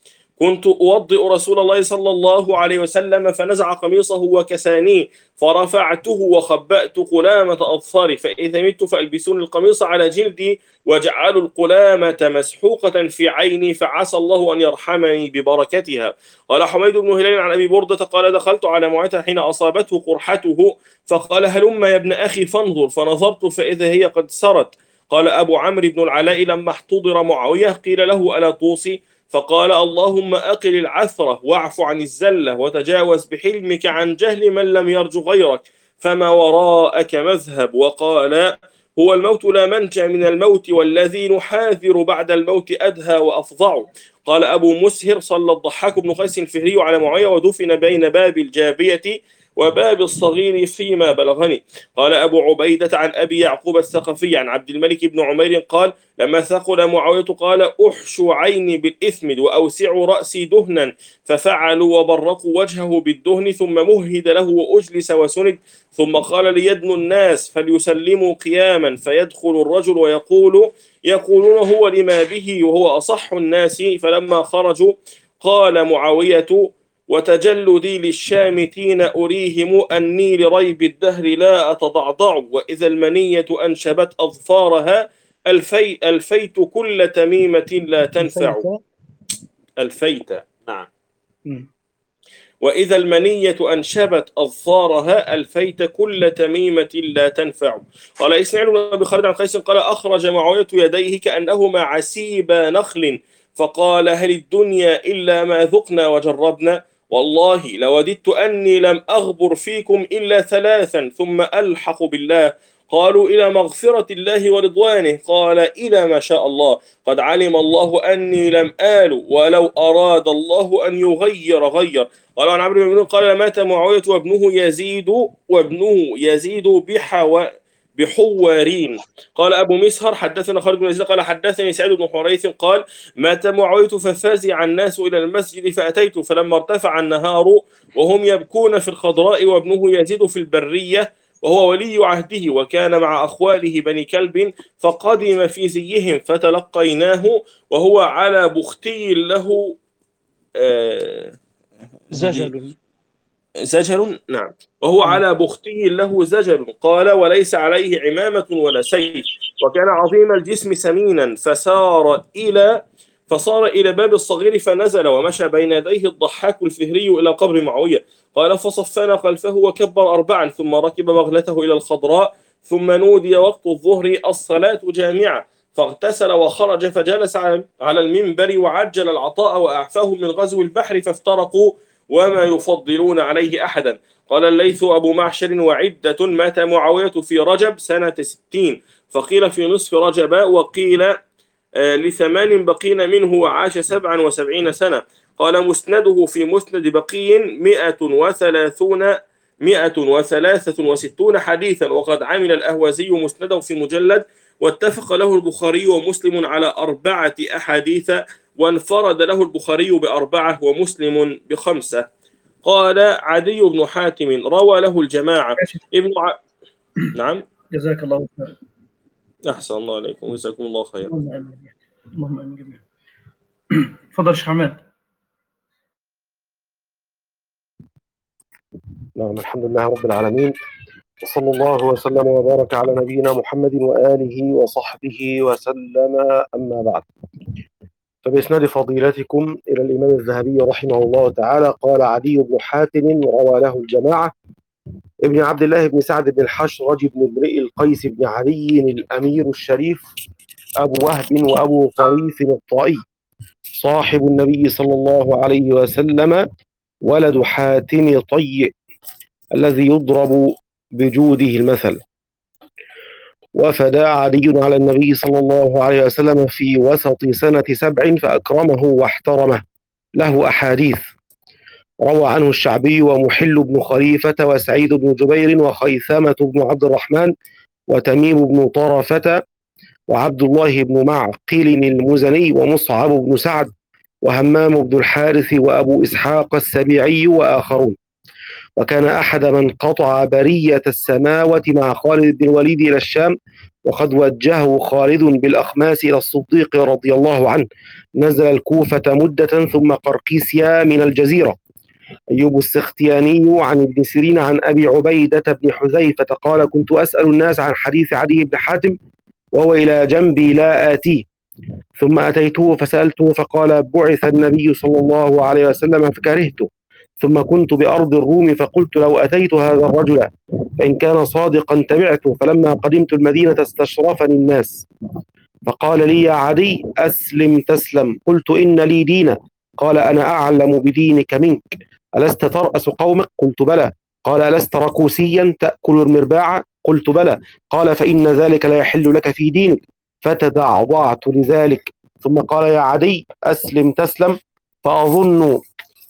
كنت أوضئ رسول الله صلى الله عليه وسلم فنزع قميصه وكسانيه فرفعته وخبأت قلامة أظفاري، فإذا مت فألبسون القميص على جلدي وجعلوا القلامة مسحوقة في عيني فعسى الله أن يرحمني ببركتها. قال حميد بن هلال عن أبي بردة قال دخلت على معاوية حين أصابته قرحته فقال هلم يا ابن أخي فانظر، فنظرت فإذا هي قد سرت. قال أبو عمرو بن العلاء لما احتضر معاوية قيل له ألا توصي؟ فقال اللهم أقل العثرة واعف عن الزلة وتجاوز بحلمك عن جهل من لم يرج غيرك فما وراءك مذهب. وقال هو الموت لا منجى من الموت والذي نحاذر بعد الموت أدهى وأفظع. قال أبو مسهر صلى الضحاك بن قيس الفهري على معاوية ودفن بين باب الجابية وباب الصغير فيما بلغني. قال أبو عبيدة عن أبي يعقوب الثقفي عن عبد الملك بن عمير قال لما ثقل معاوية قال أحشوا عيني بالإثمد وأوسعوا رأسي دهنا، ففعلوا وبرقوا وجهه بالدهن ثم مهد له وأجلس وسند، ثم قال ليدنوا الناس فليسلموا قياما فيدخل الرجل ويقول يقولون هو لما به وهو أصح الناس. فلما خرجوا قال معاوية وتجلدي للشامتين أريهم أني لريب الدهر لا أتضعضع، وإذا المنية أنشبت أظفارها الفي الفيت كل تميمة لا تنفع. الفيت نعم. وإذا المنية أنشبت أظفارها الفيت كل تميمة لا تنفع. قال إسماعيل بن أبي خالد عن قيس قال أخرج معاوية يديه كأنهما عسيب نخل فقال هل الدنيا إلا ما ذقنا وجربنا؟ والله لوددت أني لم أغبر فيكم إلا ثلاثا ثم ألحق بالله. قالوا إلى مغفرة الله ورضوانه؟ قال إلى ما شاء الله، قد علم الله أني لم آل ولو أراد الله أن يغير غير. قال عن عمرو بن قال مات معاوية وابنه يزيد وابنه يزيد بحو بحوارين. قال أبو مسهر حدثنا خالد بن يزيد قال حدثني سعيد بن حريث قال مات معاوية ففزع الناس إلى المسجد فأتيت فلما ارتفع النهار وهم يبكون في الخضراء وابنه يزيد في البرية وهو ولي عهده وكان مع أخواله بني كلب فقدم في زيهم فتلقيناه وهو على بختي له آه زجل زجل، نعم. وهو على بختي له زجل. قال: وليس عليه عمامة ولا سيف، وكان عظيم الجسم سمينا، فسار إلى فصار إلى باب الصغير فنزل، ومشى بين يديه الضحاك الفهري إلى قبر معاوية. قال: فصفنا خلفه وكبر أربعا، ثم ركب بغلته إلى الخضراء، ثم نودي وقت الظهر الصلاة جامعة، فاغتسل وخرج فجلس على المنبر وعجل العطاء وأعفاه من غزو البحر، فافترقوا وما يفضلون عليه أحدا. قال الليث أبو معشر: وعدة مات معاوية في رجب سنة ستين، فقيل في نصف رجب، وقيل آه لثمان بقين منه، وعاش سبعا وسبعين سنة. قال مسنده في مسند بقي مئة وثلاثون مئة وثلاثة وستون حديثا، وقد عمل الأهوازي مسنده في مجلد، واتفق له البخاري ومسلم على أربعة أحاديث، وانفرد له البخاري بأربعة ومسلم بخمسة. قال عدي بن حاتم: روى له الجماعة. ابن ع... نعم. جزاك الله خير. أحسن الله عليكم، جزاكم الله خير. اللهم آمين. اللهم آمين جميعا. تفضل شيخ حماد. نعم، الحمد لله رب العالمين، وصلى الله وسلم وبارك على نبينا محمد وآله وصحبه وسلم، أما بعد. فبإسناد فضيلتكم إلى الإمام الذهبي رحمه الله تعالى قال عدي بن حاتم روى له الجماعة: ابن عبد الله بن سعد بن الحشرج بن امرئ القيس بن علي الأمير الشريف أبو وهب وأبو طريف الطائي، صاحب النبي صلى الله عليه وسلم، ولد حاتم طيء الذي يضرب بجوده المثل. وفدى عدي على النبي صلى الله عليه وسلم في وسط سنة سبع فأكرمه واحترمه، له أحاديث روى عنه الشعبي ومحل بن خليفة وسعيد بن جبير وخيثمة بن عبد الرحمن وتميم بن طرفة وعبد الله بن معقل المزني ومصعب بن سعد وهمام بن الحارث وأبو إسحاق السبيعي وآخرون. وكان أحد من قطع برية السماوة مع خالد بن الوليد إلى الشام، وقد وجهه خالد بالأخماس إلى الصديق رضي الله عنه. نزل الكوفة مدة ثم قرقيسيا من الجزيرة. أيوب السختياني عن ابن سيرين عن أبي عبيدة بن حذيفة قال: كنت أسأل الناس عن حديث عدي بن حاتم وهو إلى جنبي لا آتيه، ثم أتيته فسألته فقال: بعث النبي صلى الله عليه وسلم فكرهته، ثم كنت بأرض الروم فقلت: لو أتيت هذا الرجل فإن كان صادقا تبعته، فلما قدمت المدينة استشرفني الناس فقال لي: يا عدي أسلم تسلم. قلت: إن لي دينا. قال: أنا أعلم بدينك منك، ألست ترأس قومك؟ قلت: بلى. قال: ألست ركوسيا تأكل المرباع؟ قلت: بلى. قال: فإن ذلك لا يحل لك في دينك. فتضعضعت لذلك، ثم قال: يا عدي أسلم تسلم. فأظن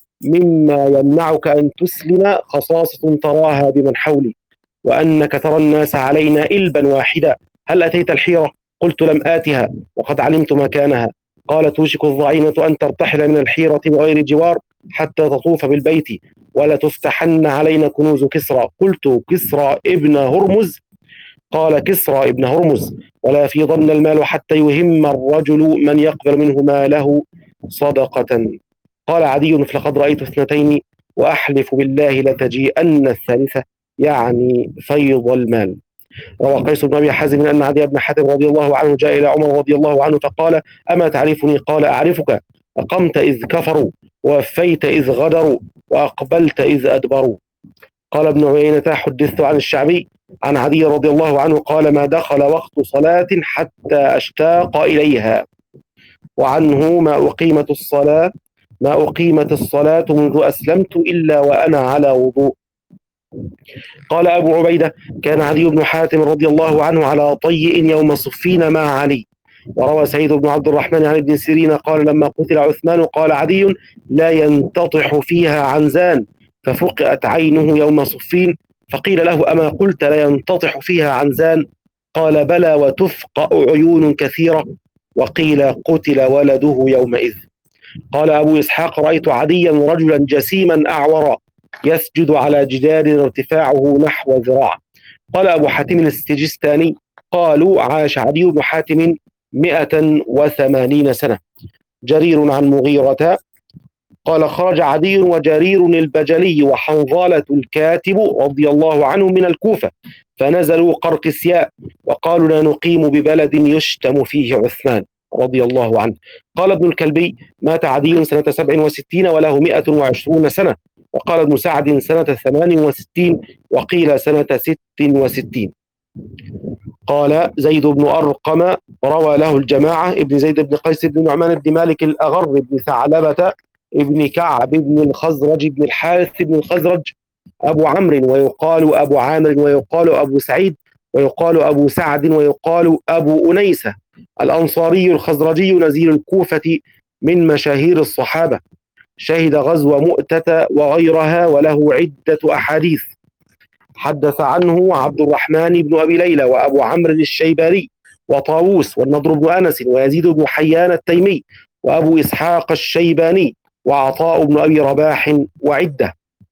مما يمنعك أن تسلم خصاصة تراها بمن حولي، وأنك ترى الناس علينا إلبا واحدا. هل أتيت الحيرة؟ قلت: لم آتها وقد علمت مكانها. قال: توشك الضعينة أن ترتحل من الحيرة بغير جوار حتى تطوف بالبيت، ولا تفتحن علينا كنوز كسرى. قلت: كسرى ابن هرمز؟ قال: كسرى ابن هرمز. ولا يفيضن المال حتى يهم الرجل من يقبل منه ماله صدقة. قال عدي: فلقد رأيت اثنتين وأحلف بالله لتجيئن الثالثة، يعني فيض المال. روى قيس بن أبي حازم أن عدي بن حاتم رضي الله عنه جاء إلى عمر رضي الله عنه فقال: أما تعرفني؟ قال: أعرفك، أقمت إذ كفروا، ووفيت إذ غدروا، وأقبلت إذ أدبروا. قال ابن عيينة: حدثت عن الشعبي عن عدي رضي الله عنه قال: ما دخل وقت صلاة حتى أشتاق إليها، وعنه: ما أقيمت الصلاة ما أقيمت الصلاة منذ أسلمت إلا وأنا على وضوء. قال أبو عبيدة: كان عدي بن حاتم رضي الله عنه على طيء يوم صفين مع علي. وروى سعيد بن عبد الرحمن عن ابن سيرين قال: لما قتل عثمان قال عدي: لا ينتطح فيها عنزان، ففقئت عينه يوم صفين، فقيل له: أما قلت لا ينتطح فيها عنزان؟ قال: بلى، وتفقأ عيون كثيرة. وقيل: قتل ولده يومئذ. قال أبو إسحاق: رأيت عديا رجلا جسيما أعورا يسجد على جدار ارتفاعه نحو ذراع. قال أبو حاتم السجستاني: قالوا: عاش عدي بن حاتم مئة وثمانين سنة. جرير عن مغيرة قال خرج عدي وجرير البجلي وحنظلة الكاتب رضي الله عنه من الكوفة، فنزلوا قرقسياء وقالوا لا نقيم ببلد يشتم فيه عثمان رضي الله عنه. قال ابن الكلبي مات عدي سنة سبع وستين وله مئة وعشرون سنة، وقال ابن سعد سنة ثمان وستين وقيل سنة ست وستين. قال زيد بن أرقم روى له الجماعة ابن زيد بن قيس بن نعمان بن مالك الأغر بن ثعلبة ابن كعب بن الخزرج بن الحارث بن الخزرج أبو عمرو ويقال أبو عامر ويقال أبو سعيد ويقال أبو سعد ويقال أبو أنيسة الأنصاري الخزرجي نزيل الكوفة من مشاهير الصحابة، شهد غزو مؤتة وغيرها وله عدة أحاديث. حدث عنه عبد الرحمن بن أبي ليلى وأبو عمرو الشيباني وطاووس والنضر بن أنس ويزيد بن حيان التيمي وأبو إسحاق الشيباني وعطاء بن أبي رباح وعدة.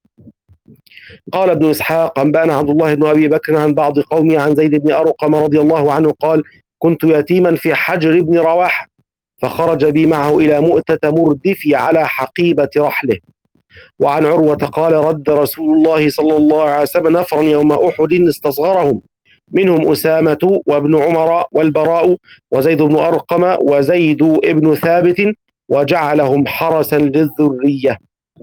قال ابن إسحاق أنبأنا عبد الله بن أبي بكر عن بعض قومه عن زيد بن أرقم رضي الله عنه قال كنت يتيما في حجر بن رواحة فخرج بي معه إلى مؤتة مردفي على حقيبة رحله. وعن عروة قال رد رسول الله صلى الله عليه وسلم نفرا يوم أحد استصغرهم، منهم أسامة وابن عمر والبراء وزيد بن أرقم وزيد ابن ثابت وجعلهم حرسا للذرية.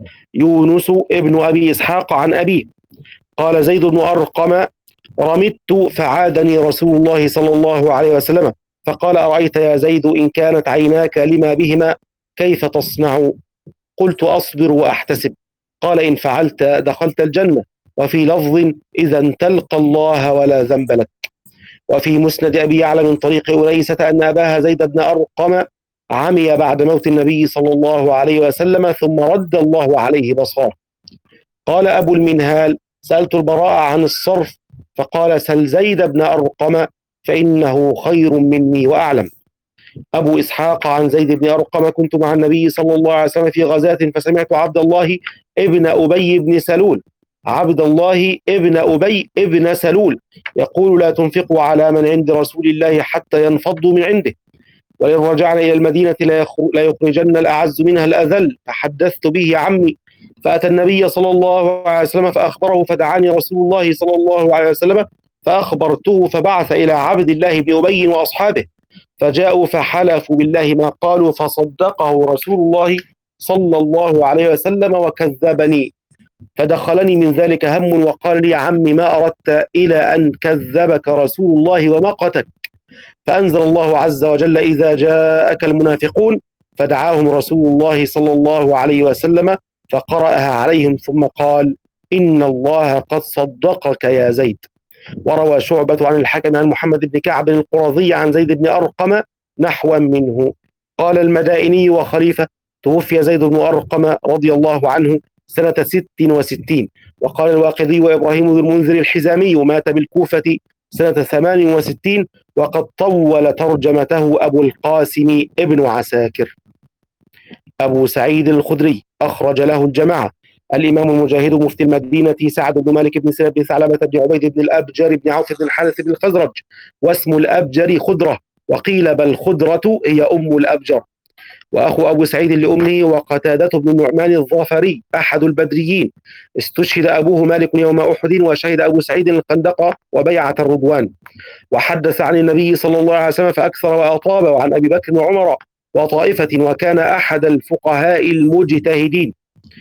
يونس ابن أبي إسحاق عن أبيه قال زيد بن أرقم رمت فعادني رسول الله صلى الله عليه وسلم فقال أرأيت يا زيد إن كانت عيناك لما بهما كيف تصنع؟ قلت أصبر وأحتسب. قال إن فعلت دخلت الجنة، وفي لفظ إذا تلقى الله ولا ذنب لك. وفي مسند أبي يعلى من طريق أنيسة أن أباها زيد بن أرقم عمي بعد موت النبي صلى الله عليه وسلم ثم رد الله عليه بصره. قال أبو المنهال سألت البراء عن الصرف فقال سل زيد بن أرقم فإنه خير مني وأعلم. أبو إسحاق عن زيد بن أرقم كنت مع النبي صلى الله عليه وسلم في غزاة فسمعت عبد الله ابن أبي بن سلول عبد الله ابن أبي ابن سلول يقول لا تنفقوا على من عند رسول الله حتى ينفضوا من عنده، وإن رجعنا إلى المدينة لا يخرجن الأعز منها الأذل. فحدثت به عمي فأتى النبي صلى الله عليه وسلم فأخبره فدعاني رسول الله صلى الله عليه وسلم فأخبرته فبعث إلى عبد الله بن أبي وأصحابه فجاءوا فحلفوا بالله ما قالوا فصدقه رسول الله صلى الله عليه وسلم وكذبني، فدخلني من ذلك هم وقال لي يا عمي ما أردت إلى أن كذبك رسول الله ومقتك. فأنزل الله عز وجل إذا جاءك المنافقون فدعاهم رسول الله صلى الله عليه وسلم فقرأها عليهم ثم قال إن الله قد صدقك يا زيد. وروى شعبة عن الحكم عن محمد بن كعب القرظي عن زيد بن أرقم نحوا منه. قال المدائني وخليفة توفي زيد بن أرقم رضي الله عنه سنة ست وستين. وقال الواقدي وإبراهيم بن المنذر الحزامي مات بالكوفة سنة ثمان وستين، وقد طول ترجمته أبو القاسم ابن عساكر. أبو سعيد الخدري أخرج له الجماعة. الإمام المجاهد مفتي المدينة سعد بن مالك بن سلمة بن ثعلبة بن عبيد بن الأبجر بن عوف بن الحارث بن الخزرج، واسم الأبجر خدرة، وقيل بل خدرة هي أم الأبجر. وأخو أبو سعيد لأمه وقتادة بن النعمان الظافري أحد البدريين، استشهد أبوه مالك يوم أحد وشهد أبو سعيد الخندق وبيعة الرضوان. وحدث عن النبي صلى الله عليه وسلم فأكثر وأطاب، وعن أبي بكر وعمر وطائفة، وكان أحد الفقهاء المجتهدين.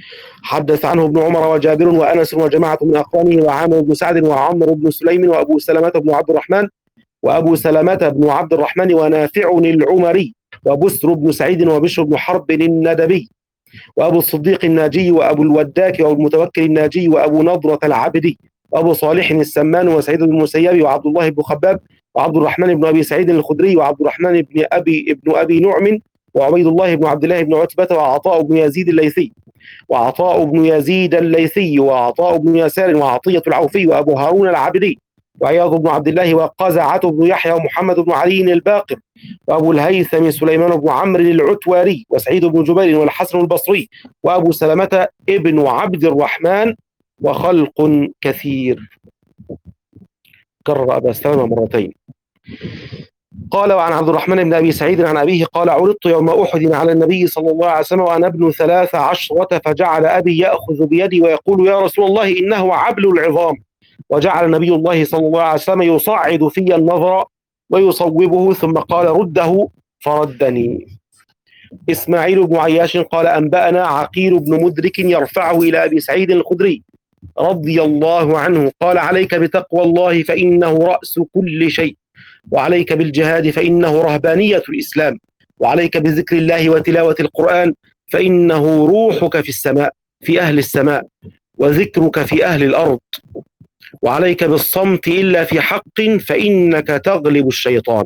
حدث عنه ابن عمر وجابر وأنس وجماعة من أقرانه وعامر بن سعد وعمر بن سليم وأبو سلمة بن عبد الرحمن وأبو سلمة بن عبد الرحمن ونافع العمري وبسر بن سعيد وبشر بن حرب الندبي وأبو الصديق الناجي وأبو الوداك وأبو المتوكل الناجي وأبو نضرة العبدي وأبو صالح السمان وسعيد بن المسيب وعبد الله بن خباب وعبد الرحمن بن أبي سعيد الخدري وعبد الرحمن بن أبي ابن أبي نعم وعبيد الله بن عبد الله بن عتبة وعطاء بن يزيد الليثي وعطاء بن يزيد الليثي وعطاء بن يسار وعطية العوفي وأبو هارون العبدي وعياض بن عبد الله وقزعة بن يحيى ومحمد بن علي الباقر وأبو الهيثم سليمان بن عمرو العتواري وسعيد بن جبير والحسن البصري وأبو سلمة ابن عبد الرحمن وخلق كثير. كرر أبا سلمة مرتين. قال وعن عبد الرحمن بن أبي سعيد عن أبيه قال عرضت يوم أحد على النبي صلى الله عليه وسلم وأنا ابن ثلاث عشرة فجعل أبي يأخذ بيدي ويقول يا رسول الله إنه عبل العظام، وجعل نبي الله صلى الله عليه وسلم يصعد في النظر ويصوبه ثم قال رده فردني. إسماعيل بن عياش قال أنبأنا عقيل بن مدرك يرفعه إلى أبي سعيد الخدري رضي الله عنه قال عليك بتقوى الله فإنه رأس كل شيء، وعليك بالجهاد فإنه رهبانية الإسلام، وعليك بذكر الله وتلاوة القرآن فإنه روحك في السماء في أهل السماء وذكرك في أهل الأرض، وعليك بالصمت إلا في حق فإنك تغلب الشيطان.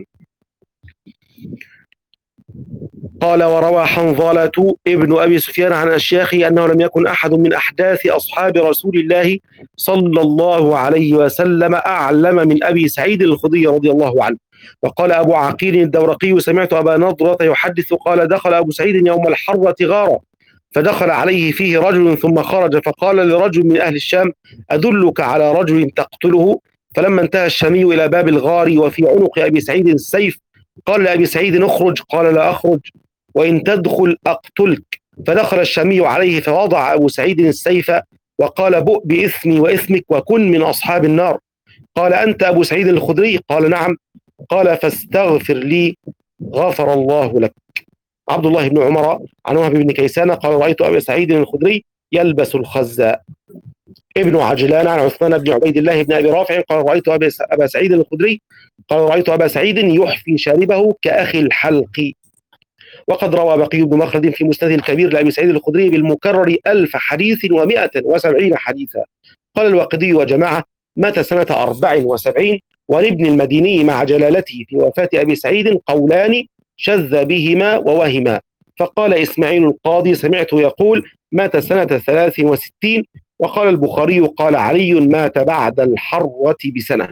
قال وروى حنظلة ابن أبي سفيان عن أشياخه أنه لم يكن أحد من أحداث أصحاب رسول الله صلى الله عليه وسلم أعلم من أبي سعيد الخدري رضي الله عنه. وقال أبو عقيل الدورقي سمعت أبا نضرة يحدث قال دخل أبو سعيد يوم الحرة غارة فدخل عليه فيه رجل ثم خرج فقال لرجل من أهل الشام أدلك على رجل تقتله؟ فلما انتهى الشامي إلى باب الغار وفي عنق أبي سعيد السيف قال لأبي سعيد اخرج، قال لا أخرج وإن تدخل أقتلك. فدخل الشامي عليه فوضع أبو سعيد السيف وقال بؤ بإثمي وإثمك وكن من أصحاب النار. قال أنت أبو سعيد الخدري؟ قال نعم. قال فاستغفر لي غفر الله لك. عبد الله بن عمر عن وهب بن كيسان قال رأيت أبا سعيد الخدري يلبس الخزاء. ابن عجلان عن عثمان بن عبيد الله بن أبي رافع قال رأيت أبا سعيد الخدري قال رأيت أبا سعيد يحفي شاربه كأخي الحلق. وقد روى بقي بن مخلد في مسنده الكبير لأبي سعيد الخدري بالمكرر ألف حديث ومائة وسبعين حديثا. قال الواقدي وجماعة مات سنة أربع وسبعين. ولابن المديني مع جلالته في وفاة أبي سعيد قولان شذ بهما ووهما. فقال إسماعيل القاضي سمعته يقول مات سنة ثلاث وستين. وقال البخاري قال علي مات بعد الحرة بسنة.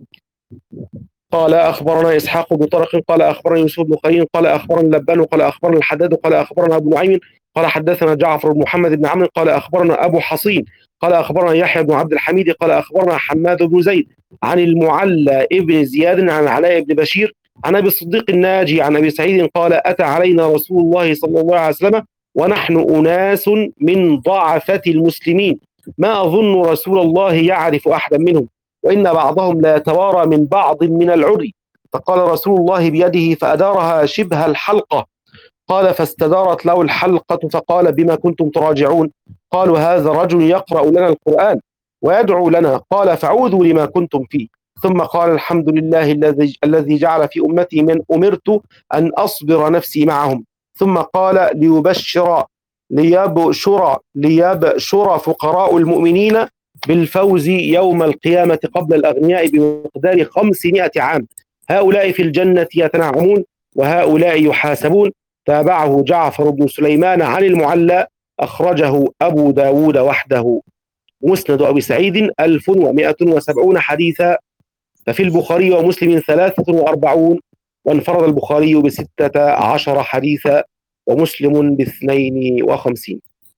قال أخبرنا إسحاق بن طرق قال أخبرنا يوسف بن خليل قال أخبرنا لبان قال أخبرنا الحداد قال أخبرنا أبو نعيم قال حدثنا جعفر بن محمد بن عمرو قال أخبرنا أبو حصين قال أخبرنا يحيى بن عبد الحميد قال أخبرنا حماد بن زيد عن المعلى ابن زياد عن علاء بن بشير عن أبي الصديق الناجي عن أبي سعيد قال أتى علينا رسول الله صلى الله عليه وسلم ونحن أناس من ضعفة المسلمين ما أظن رسول الله يعرف أحدا منهم وإن بعضهم لا يتوارى من بعض من العري. فقال رسول الله بيده فأدارها شبه الحلقة. قال فاستدارت له الحلقة فقال بما كنتم تراجعون؟ قالوا هذا رجل يقرأ لنا القرآن ويدعو لنا. قال فعودوا لما كنتم فيه. ثم قال الحمد لله الذي الذي جعل في أمتي من أمرت أن أصبر نفسي معهم. ثم قال ليبشر ليبشر ليبشر فقراء المؤمنين بالفوز يوم القيامة قبل الأغنياء بمقدار خمسمائة عام، هؤلاء في الجنة يتنعمون وهؤلاء يحاسبون. تابعه جعفر بن سليمان عن المعلى أخرجه أبو داود وحده. مسند أبي سعيد ألف ومائة وسبعون حديثا، ففي البخاري ومسلم ثلاثة وأربعون، وانفرد البخاري بستة عشر حديثا ومسلم باثنين وخمسين.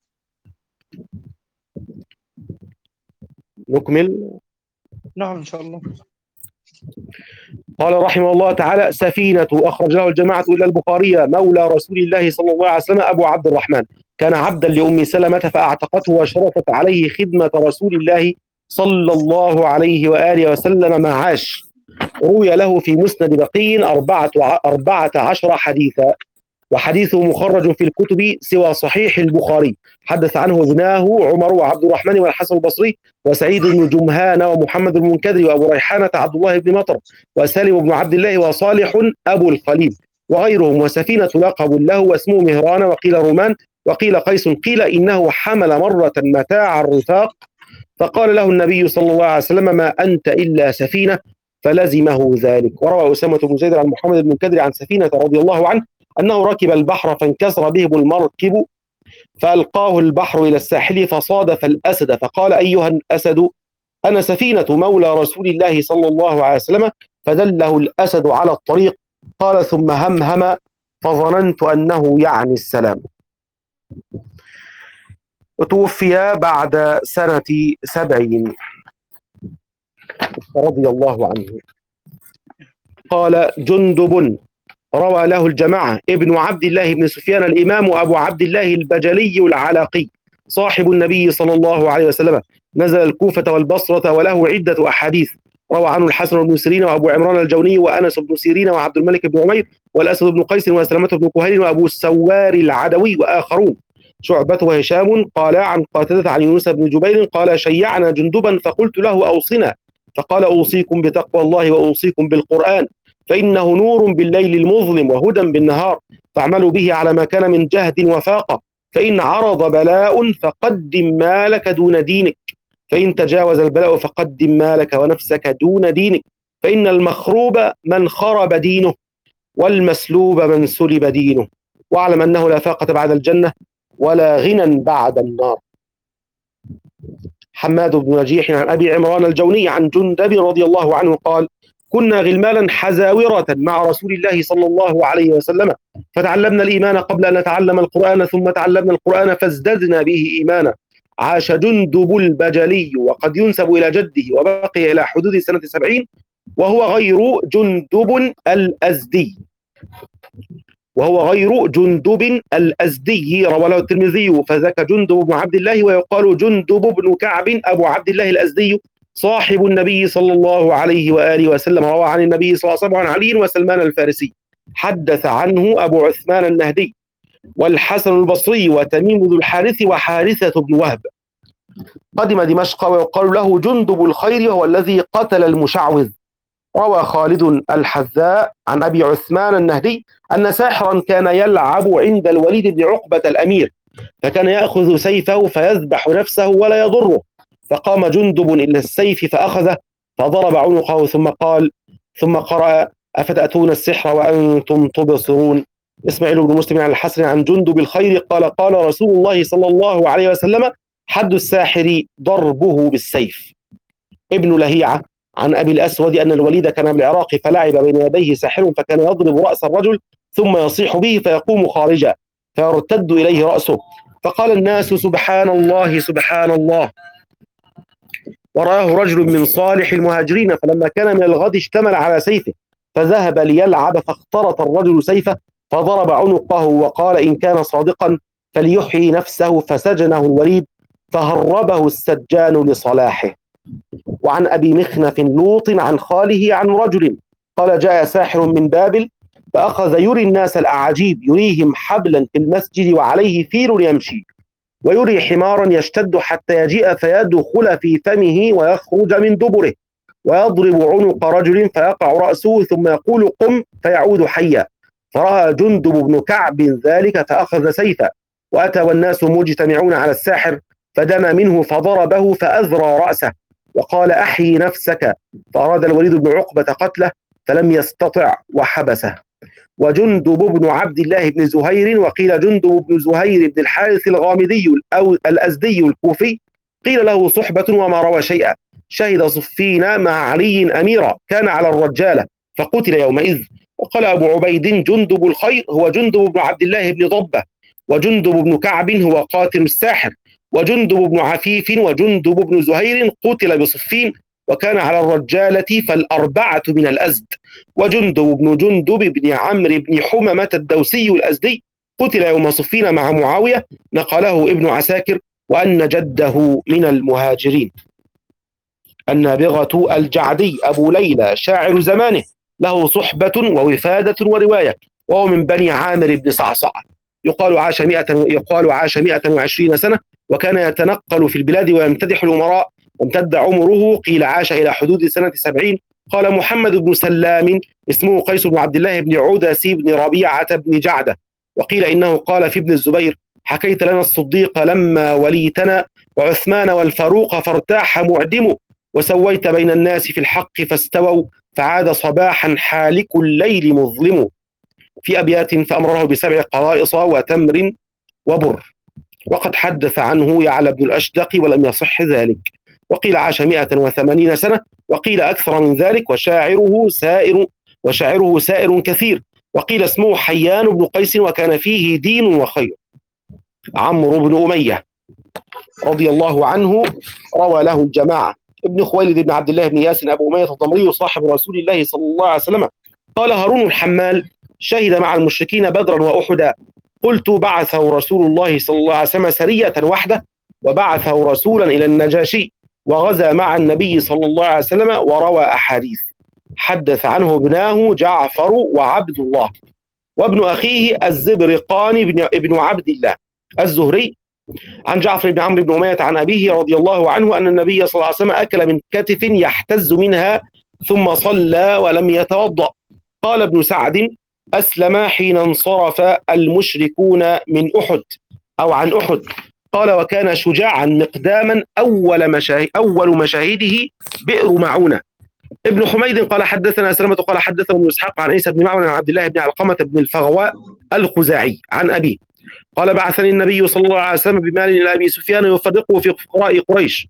نكمل. نعم إن شاء الله. قال رحمه الله تعالى سفينة أخرج له الجماعة إلى البخاري مولى رسول الله صلى الله عليه وسلم أبو عبد الرحمن كان عبدا لأم سلمة فأعتقته وشرفت عليه خدمة رسول الله صلى الله عليه وآله وسلم ما عاش. روي له في مسند بقي أربعة, أربعة عشر حديثا، وحديثه مخرج في الكتب سوى صحيح البخاري. حدث عنه ابناه عمر وعبد الرحمن والحسن البصري وسعيد بن جمهان ومحمد المنكدر وأبو ريحانة عبد الله بن مطر وسالم بن عبد الله وصالح أبو الخليل وغيرهم. وسفينة لقب له واسمه مهران وقيل رومان وقيل قيس قيل إنه حمل مرة متاع الرفاق فقال له النبي صلى الله عليه وسلم ما أنت إلا سفينة فلزمه ذلك. وروى أسامة بن زيد عن محمد بن المنكدر عن سفينة رضي الله عنه أنه ركب البحر فانكسر بهم المركب فألقاه البحر إلى الساحل فصادف الأسد فقال أيها الأسد أنا سفينة مولى رسول الله صلى الله عليه وسلم فدله الأسد على الطريق. قال ثم همهم فظننت أنه يعني السلام. وتوفي بعد سنة سبعين رضي الله عنه. قال جندب روى له الجماعة ابن عبد الله بن سفيان الإمام أبو عبد الله البجلي العلاقي صاحب النبي صلى الله عليه وسلم، نزل الكوفة والبصرة وله عدة أحاديث، روى عنه الحسن بن سيرين وأبو عمران الجوني وأنس بن سيرين وعبد الملك بن عمير والأسد بن قيس وسلمة بن كهيل وأبو السوار العدوي وآخرون. شعبة وهشام قال عن قتادة عن يونس بن جبير قال شيعنا جندبا فقلت له أوصنا، فقال أوصيكم بتقوى الله وأوصيكم بالقرآن، فإنه نور بالليل المظلم وهدى بالنهار، فاعملوا به على ما كان من جهد وفاقة، فإن عرض بلاء فقدم مالك دون دينك، فإن تجاوز البلاء فقدم مالك ونفسك دون دينك، فإن المخروب من خرب دينه والمسلوب من سلب دينه، واعلم أنه لا فاقة بعد الجنة ولا غنى بعد النار. حماد بن نجيح عن أبي عمران الجوني عن جندب رضي الله عنه قال كنا غلمانا حزاورة مع رسول الله صلى الله عليه وسلم، فتعلمنا الإيمان قبل أن نتعلم القرآن، ثم تعلمنا القرآن فازددنا به إيمانا. عاش جندب البجلي وقد ينسب إلى جده وبقي إلى حدود سنة سبعين، وهو غير جندب الأزدي وهو غير جندب الأزدي روى له الترمذي فذاك جندب بن عبد الله، ويقال جندب بن كعب أبو عبد الله الأزدي صاحب النبي صلى الله عليه وآله وسلم، روى عن النبي صلى الله عليه وسلم عن علي وسلمان الفارسي، حدث عنه أبو عثمان النهدي والحسن البصري وتميم ذو الحارث وحارثة بن وهب. قدم دمشق ويقال له جندب الخير وهو الذي قتل المشعوذ. روى خالد الحذاء عن أبي عثمان النهدي أن ساحرا كان يلعب عند الوليد بن عقبة الأمير، فكان يأخذ سيفه فيذبح نفسه ولا يضره، فقام جندب إلى السيف فأخذه فضرب عنقه ثم قال ثم قرأ أفتأتون السحر وأنتم تبصرون. إسماعيل بن مسلم عن الحسن عن جندب الخير قال قال رسول الله صلى الله عليه وسلم حد الساحر ضربه بالسيف. ابن لهيعة عن أبي الأسود أن الوليد كان بالعراق فلعب بين يديه ساحر فكان يضرب رأس الرجل ثم يصيح به فيقوم خارجا فيرتد إليه رأسه، فقال الناس سبحان الله سبحان الله. ورآه رجل من صالح المهاجرين فلما كان من الغد اشتمل على سيفه فذهب ليلعب فاخترط الرجل سيفه فضرب عنقه وقال إن كان صادقا فليحيي نفسه، فسجنه الوليد فهربه السجان لصلاحه. وعن أبي مخنف لوط عن خاله عن رجل قال جاء ساحر من بابل فأخذ يري الناس الأعاجيب، يريهم حبلا في المسجد وعليه فيل يمشي، ويري حمارا يشتد حتى يجيء فيدخل في فمه ويخرج من دبره، ويضرب عنق رجل فيقع رأسه ثم يقول قم فيعود حيا. فرأى جندب بن كعب ذلك فأخذ سيفا، وأتى والناس مجتمعون على الساحر فدم منه فضربه فأذرى رأسه وقال أحيي نفسك، فأراد الوليد بن عقبة قتله فلم يستطع وحبسه. وجندب بن عبد الله بن زهير وقيل جندب بن زهير بن الحارث الغامدي الأزدي الكوفي قيل له صحبة وما روى شيئا، شهد صفين مع علي أميرا كان على الرجالة فقتل يومئذ. وقال أبو عبيد جندب الخير هو جندب بن عبد الله بن ضبة، وجندب بن كعب هو قاتل الساحر، وجندب بن عفيف وجندب بن زهير قتل بصفين وكان على الرجالة فالأربعة من الأزد. وجندب بن جندب بن عمرو بن حممة الدوسي الأزدي قتل يوم صفين مع معاوية، نقله ابن عساكر، وأن جده من المهاجرين. النابغة الجعدي أبو ليلى شاعر زمانه له صحبة ووفادة ورواية، وهو من بني عامر بن صعصع، يقال عاش مئة يقال عاش مئة وعشرين سنة، وكان يتنقل في البلاد ويمتدح الأمراء، وامتد عمره قيل عاش إلى حدود سنة سبعين. قال محمد بن سلام اسمه قيس بن عبد الله بن عودس بن ربيعة بن جعدة، وقيل إنه قال في ابن الزبير حكيت لنا الصديق لما وليتنا وعثمان والفاروق فارتاح معدم، وسويت بين الناس في الحق فاستووا فعاد صباحا حالك الليل مظلم. في أبيات فأمره بسبع قرائص وتمر وبر، وقد حدث عنه يعلى بن الأشدق ولم يصح ذلك. وقيل عاش مئة وثمانين سنة، وقيل أكثر من ذلك. وشاعره سائر وشاعره سائر كثير، وقيل اسمه حيان بن قيس وكان فيه دين وخير. عمرو بن أمية رضي الله عنه روى له الجماعة. ابن خويلد بن عبد الله بن ياس أبو أمية الضمري صاحب رسول الله صلى الله عليه وسلم قال هارون الحمال: شهد مع المشركين بدرا وأحدا. قلت: بعثه رسول الله صلى الله عليه وسلم سرية وحده، وبعثه رسولا إلى النجاشي، وغزا مع النبي صلى الله عليه وسلم، وروى أحاديث. حدث عنه ابناه جعفر وعبد الله، وابن أخيه الزبرقاني بن عبد الله الزهري، عن جعفر بن عمرو بن أمية عن أبيه رضي الله عنه أن النبي صلى الله عليه وسلم أكل من كتف يحتز منها ثم صلى ولم يتوضأ. قال ابن سعد: أسلم حين انصرف المشركون من أحد أو عن أحد. قال: وكان شجاعا مقداما، أول مشاهد أول مشاهده بئر معونة. ابن حميد قال: حدثنا سلمة قال حدثنا ابن إسحاق عن عيسى بن معون عن عبد الله بن علقمة بن الفغواء الخزاعي عن أبيه قال: بعثني النبي صلى الله عليه وسلم بمال إلى أبي سفيان يفرقه في فقراء قريش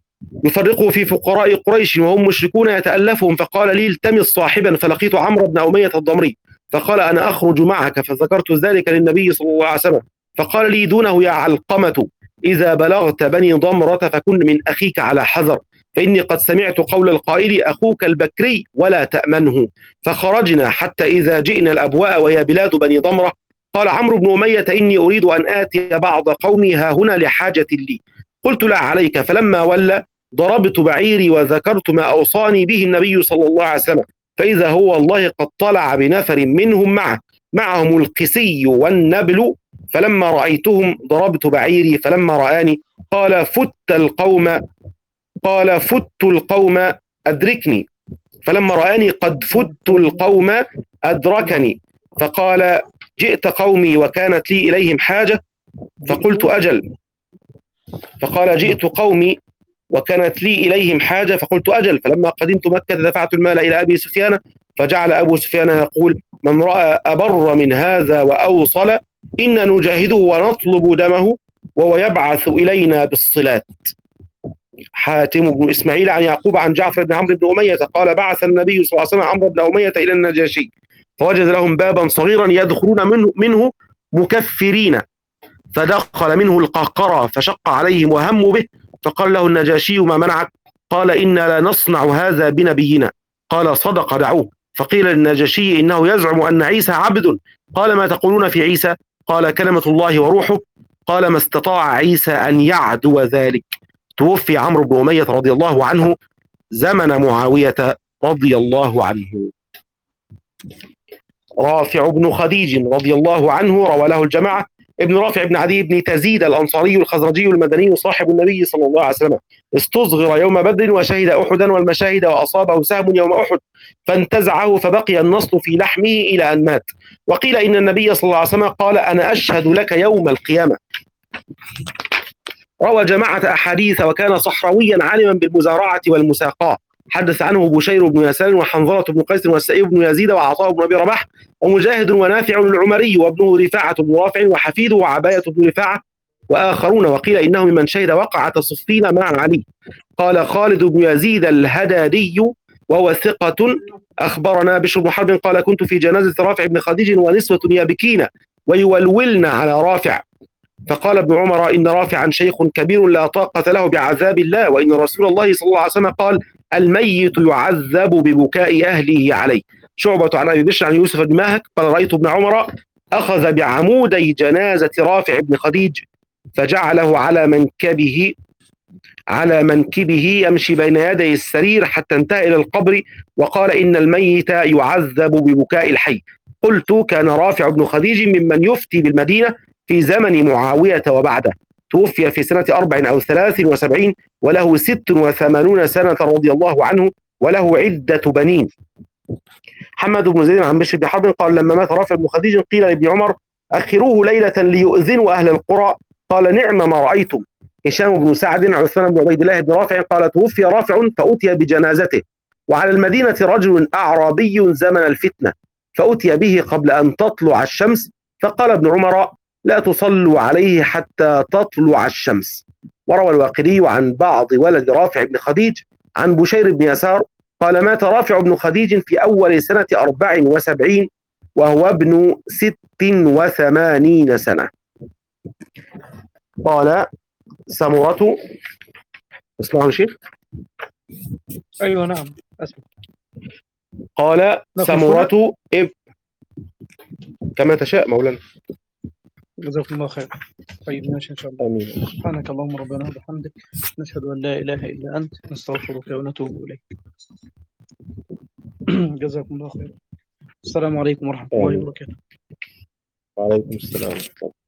يفرقه في فقراء قريش وهم مشركون يتألفهم، فقال لي: التمس صاحبا. فلقيت عمرو بن أمية الضمري فقال: أنا أخرج معك. فذكرت ذلك للنبي صلى الله عليه وسلم فقال لي دونه: يا علقمة، إذا بلغت بني ضمرة فكن من أخيك على حذر، فإني قد سمعت قول القائل: أخوك البكري ولا تأمنه. فخرجنا حتى إذا جئنا الأبواء وهي بلاد بني ضمرة. قال عمرو بن أمية: إني أريد أن آتي بعض قومي ها هنا لحاجة لي. قلت: لا عليك. فلما ولى ضربت بعيري وذكرت ما أوصاني به النبي صلى الله عليه وسلم، فإذا هو والله قد طلع بنفر منهم معه معهم القسي والنبل. فلما رأيتهم ضربت بعيري، فلما رآني قال: فت القوم قال فت القوم أدركني. فلما رآني قد فت القوم أدركني، فقال: جئت قومي وكانت لي إليهم حاجة؟ فقلت: أجل. فقال: جئت قومي وكانت لي إليهم حاجة؟ فقلت: أجل. فلما قدمت مكة دفعت المال إلى أبي سفيان، فجعل أبو سفيان يقول: من رأى أبر من هذا وأوصل إن نجاهده ونطلب دمه، وهو يبعث إلينا بالصلات. حاتم بن إسماعيل عن يعقوب عن جعفر بن عمرو بن أمية قال: بعث النبي صلى الله عليه وسلم عمرو بن أمية إلى النجاشي، فوجد لهم بابا صغيرا يدخلون منه, منه مكفرين، فدخل منه القهقرة فشق عليهم وهموا به. فقال له النجاشي: ما منعك؟ قال: إنا لا نصنع هذا بنبينا. قال: صدق، دعوه. فقيل للنجاشي: إنه يزعم أن عيسى عبد. قال: ما تقولون في عيسى؟ قال: كلمة الله وروحه. قال: ما استطاع عيسى أن يعدو ذلك. توفي عمرو بن أمية رضي الله عنه زمن معاوية رضي الله عنه. رافع بن خديج رضي الله عنه روى له الجماعة. ابن رافع بن عدي بن تزيد الأنصاري الخزرجي المدني صاحب النبي صلى الله عليه وسلم، استصغر يوم بدر وشهد أحدا والمشاهد، وأصابه سهم يوم أحد فانتزعه فبقي النصل في لحمه إلى أن مات. وقيل إن النبي صلى الله عليه وسلم قال: أنا أشهد لك يوم القيامة. روى جماعة أحاديث، وكان صحراويا عالما بالمزارعة والمساقاة. حدث عنه بشير بن يسار وحنظلة بن قيس والسائب بن يزيد وعطاء بن أبي رباح ومجاهد ونافع العمري وابنه رفاعة بن رافع وحفيده وعباية بن رفاعة وآخرون. وقيل إنه ممن شهد وقعة صفين مع علي. قال خالد بن يزيد الهدادي وهو ثقة: أخبرنا بشر بن حرب قال: كنت في جنازة رافع بن خديج ونسوة يبكين ويولولن على رافع، فقال ابن عمر: إن رافعا شيخ كبير لا طاقة له بعذاب الله، وإن رسول الله صلى الله عليه وسلم قال: الميت يعذب ببكاء أهله عليه. شعبة عن أبي بشر عن يوسف بن ماهك قال: رأيت ابن عمر أخذ بعمودي جنازة رافع بن خديج فجعله على منكبه على منكبه يمشي بين يدي السرير حتى انتهى إلى القبر، وقال: إن الميت يعذب ببكاء الحي. قلت: كان رافع بن خديج ممن يفتي بالمدينة في زمن معاوية وبعده. توفي في سنة أربع أو ثلاث وسبعين وله ست وثمانون سنة رضي الله عنه، وله عدة بنين. حماد بن زيد عن بشر بن حرب قال: لما مات رافع بن خديج قيل لابن عمر: أخروه ليلة ليؤذنوا أهل القرى. قال: نعم ما رأيتم. هشام بن سعد عن عثمان بن عبيد الله بن رافع قال: توفي رافع فأتي بجنازته، وعلى المدينة رجل أعرابي زمن الفتنة، فأتي به قبل أن تطلع الشمس، فقال ابن عمر: لا تصلوا عليه حتى تطلع الشمس. وروى الواقدي عن بعض ولد رافع بن خديج عن بشير بن يسار قال: مات رافع بن خديج في أول سنة أربع وسبعين وهو ابن ست وثمانين سنة. قال سمرة، اسمعوا شيخ؟ أيوة نعم أسمع. قال نقف سمرة إب كما تشاء مولانا. جزاكم الله خير. طيب ماشي إن شاء الله. آمين. سبحانك اللهم ربنا وبحمدك، نشهد أن لا إله إلا أنت، نستغفرك ونتوب إليك. جزاكم الله خير. السلام عليكم ورحمة الله آمين. وبركاته. وعليكم السلام.